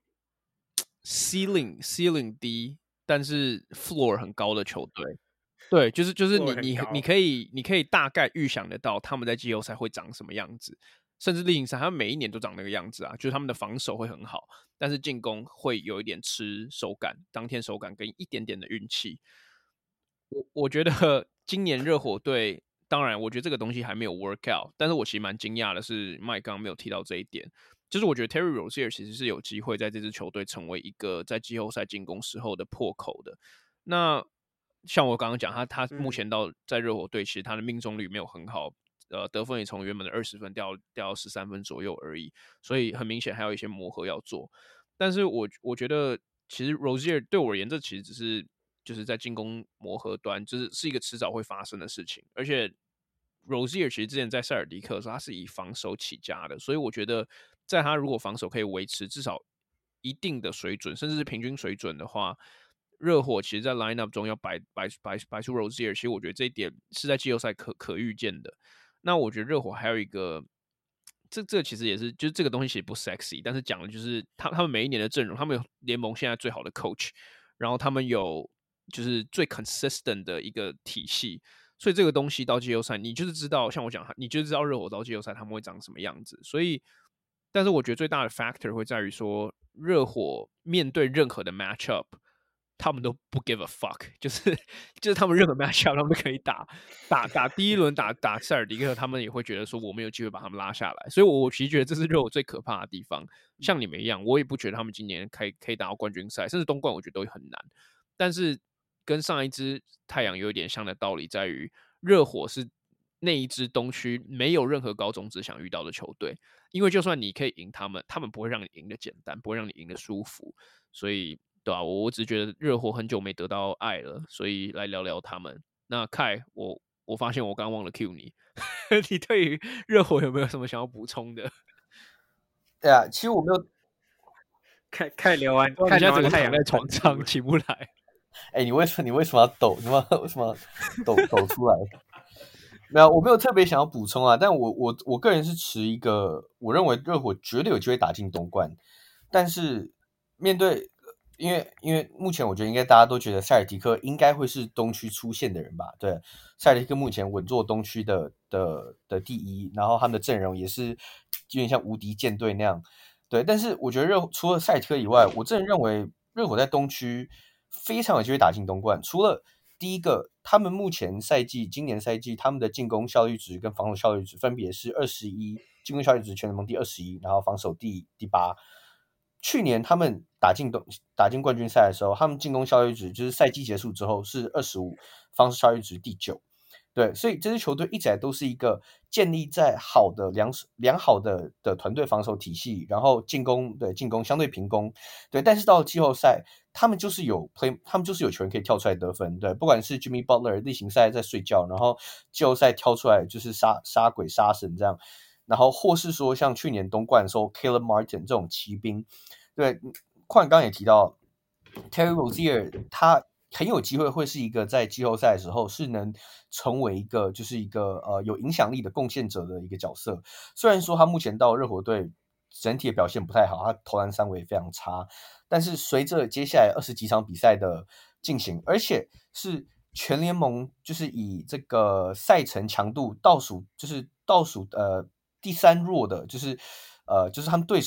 ceiling 低，但是 floor 很高的球队。对，就是你可以大概预想得到他们在季后赛会长什么样子，甚至例行赛他们每一年都长那个样子啊，就是他们的防守会很好，但是进攻会有一点吃手感，当天手感跟一点点的运气。我觉得今年热火队，当然我觉得这个东西还没有 work out， 但是我其实蛮惊讶的是Mike 刚刚没有提到这一点，就是我觉得 Terry Rozier 其实是有机会在这支球队成为一个在季后赛进攻时候的破口的。那像我刚刚讲，他目前在热火队，其实他的命中率没有很好，得分也从原本的20分掉到13分左右而已，所以很明显还有一些磨合要做。但是我觉得其实 Rozier 对我而言，这其实只是就是在进攻磨合端，是一个迟早会发生的事情。而且 Rozier 其实之前在塞尔迪克的时候，他是以防守起家的，所以我觉得在他如果防守可以维持至少一定的水准，甚至是平均水准的话，热火其实在 lineup 中要摆出 Rozier， 其实我觉得这一点是在季后赛可预见的。那我觉得热火还有一个，这其实也是，就是这个东西其实不 sexy， 但是讲的就是他们每一年的阵容，他们有联盟现在最好的 coach， 然后他们有就是最 consistent 的一个体系，所以这个东西到季后赛，你就是知道，像我讲，你就是知道热火到季后赛他们会长什么样子。所以，但是我觉得最大的 factor 会在于说，热火面对任何的 matchup， 他们都不 give a fuck， 就是他们任何 matchup 他们都可以打第一轮打塞尔迪克，他们也会觉得说我们有机会把他们拉下来。所以我其实觉得这是热火最可怕的地方。像你们一样，我也不觉得他们今年可以打到冠军赛，甚至东冠我觉得都很难。但是跟上一支太阳有一点像的道理在于，热火是那一支东区没有任何高中职想遇到的球队，因为就算你可以赢他们不会让你赢的简单，不会让你赢的舒服。所以对啊，我只觉得热火很久没得到爱了，所以来聊聊他们。那Kai，我发现我刚忘了 cue 你，你对于热火有没有什么想要补充的？ 对啊，其实我没有。 看聊完， 你现在整个躺在床上起不来。 你为什么要抖？你为什么抖出来？没有，我没有特别想要补充啊。但我个人是持一个，我认为热火绝对有机会打进东冠，但是面对。因为目前我觉得应该大家都觉得塞尔提克应该会是东区出现的人吧？对，塞尔提克目前稳坐东区的第一，然后他们的阵容也是有点像无敌舰队那样。对，但是我觉得除了塞尔提克以外，我真的认为热火在东区非常有机会打进东冠。除了第一个，他们目前今年赛季他们的进攻效率值跟防守效率值分别是21，进攻效率值全联盟第21，然后防守第8。去年他们打进冠军赛的时候，他们进攻效率值就是赛季结束之后是25，防守效率值第9。对，所以这支球队一直来都是一个建立在良好的团队防守体系，然后进攻相对平攻。对，但是到了季后赛，他们就是有球员可以跳出来得分。对，不管是 Jimmy Butler 例行赛在睡觉，然后季后赛跳出来就是杀鬼杀神这样。然后或是说像去年东冠的时候 Caleb Martin 这种骑兵。对，矿刚也提到 Terry Rozier 他很有机会会是一个在季后赛的时候是能成为一个有影响力的贡献者的一个角色。虽然说他目前到热火队整体的表现不太好，他投篮三围非常差，但是随着接下来20几场比赛的进行，而且是全联盟就是以这个赛程强度倒数第3弱的，就是他们对手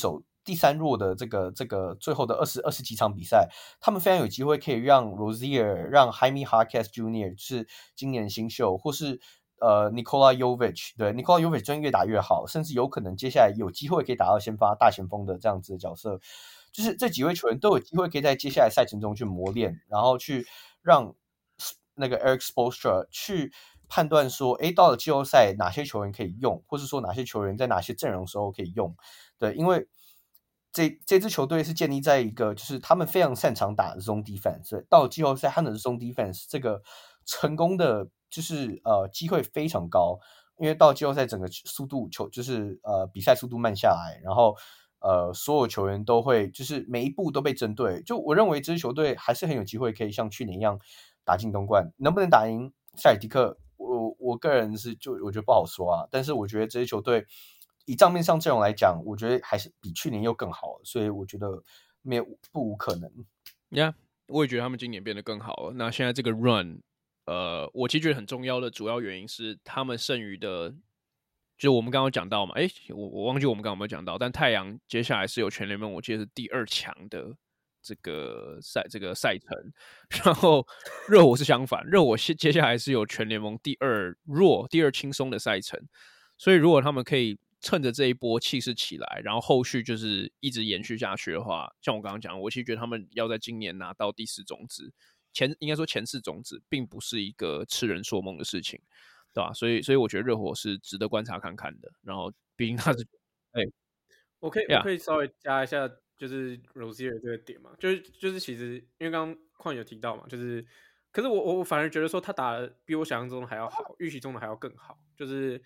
第3弱的这个最后的20几场比赛，他们非常有机会可以让 Rozier、让 Jaime Jaquez Jr. 就是今年新秀，或是Nikola Jovic， 对 Nikola Jovic 真越打越好，甚至有可能接下来有机会可以打到先发大前锋的这样子的角色。就是这几位球员都有机会可以在接下来赛程中去磨练，然后去让那个 Eric Spoelstra 去判断说，到了季后赛哪些球员可以用，或是说哪些球员在哪些阵容时候可以用。对，因为这支球队是建立在一个就是他们非常擅长打 zone defense， 所以到了季后赛他们的 zone defense 这个成功的就是机会非常高，因为到季后赛整个速度就是比赛速度慢下来，然后所有球员都会就是每一步都被针对。就我认为这支球队还是很有机会可以像去年一样打进东冠，能不能打赢塞尔提克，我个人我觉得不好说啊。但是我觉得这支球队以账面上阵容来讲，我觉得还是比去年又更好，所以我觉得不无可能。 Yeah， 我也觉得他们今年变得更好了。那现在这个 run，我其实觉得很重要的主要原因是他们剩余的。就我们刚刚讲到嘛，我忘记我们刚刚有没有讲到，但太阳接下来是有全联盟我记得是第2强的这个赛程，然后热火是相反，热火接下来是有全联盟第2弱、第2轻松的赛程，所以如果他们可以趁着这一波气势起来，然后后续就是一直延续下去的话，像我刚刚讲，我其实觉得他们要在今年拿到第4种子，应该说前4种子，并不是一个痴人说梦的事情。对吧？所以我觉得热火是值得观察看看的。然后，毕竟他是， 我可以稍微加一下，就是 Rozier 这个点嘛，就是其实因为刚刚矿有提到嘛，就是可是我反而觉得说他打的比我想象中的还要好，预期中的还要更好，就是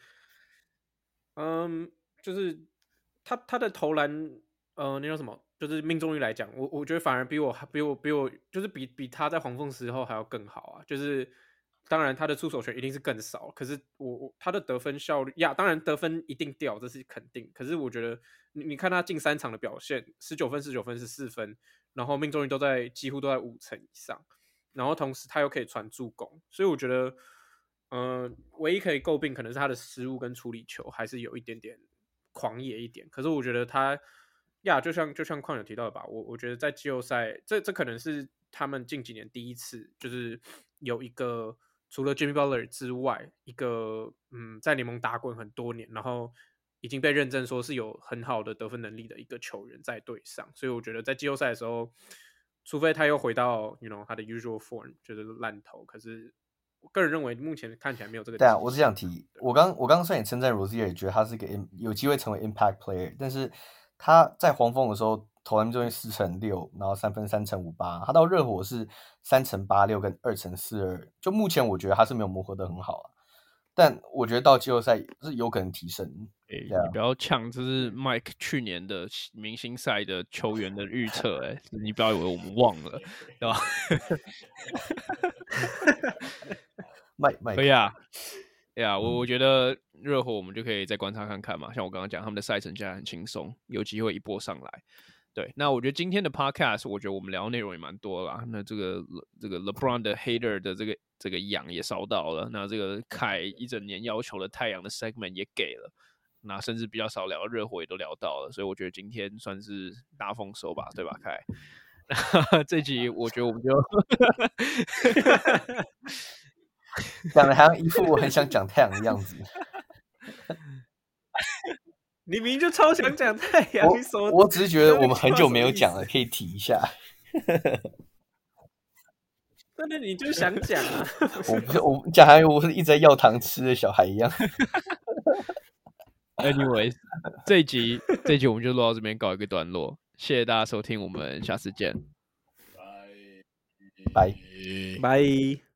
就是他的投篮那叫什么，就是命中率来讲，我觉得反而比我就是比他在黄蜂时候还要更好啊，就是。当然，他的出手权一定是更少，可是他的得分效率当然得分一定掉，这是肯定。可是我觉得你看他近3场的表现，19分、19分、14分，然后命中率几乎都在5成以上，然后同时他又可以传助攻，所以我觉得，唯一可以诟病可能是他的失误跟处理球还是有一点点狂野一点。可是我觉得他就像矿友提到的吧，我觉得在季后赛，这可能是他们近几年第一次，就是有一个。除了 Jimmy Butler 之外，一个在联盟打滚很多年，然后已经被认证说是有很好的得分能力的一个球员在队上，所以我觉得在季后赛的时候，除非他又回到他的 usual form， 就是烂投，可是我个人认为目前看起来没有这个。 对啊，我只想提，我刚虽然也称赞 Rozier， 也觉得他是一个有机会成为 impact player， 但是他在黄蜂的时候。投篮命中率4成6，然后3分3成58，他到热火是3成86跟2成42，就目前我觉得他是没有磨合的很好啊，但我觉得到季后赛是有可能提升。 你不要呛，这是 Mike 去年的明星赛的球员的预测，你不要以为我们忘了，对吧 ？Mike 可以啊。我觉得热火我们就可以再观察看看嘛，像我刚刚讲，他们的赛程现在很轻松，有机会一波上来。对，那我觉得今天的 podcast， 我觉得我们聊的内容也蛮多啦。那这个 LeBron 的 hater 的这个痒也烧到了。那这个凯一整年要求的太阳的 segment 也给了。那甚至比较少聊热火也都聊到了，所以我觉得今天算是大丰收吧，对吧，凯？这集我觉得我们就讲的好像一副我很想讲太阳的样子。 你明明就超想讲太阳， 我只是觉得我们很久没有讲了，可以提一下。 真的，你就想讲啊？ 我讲还有我是一直在要糖吃的小孩一样。 Anyways， 这一集我们就录到这边告一个段落，谢谢大家收听，我们下次见， 拜拜。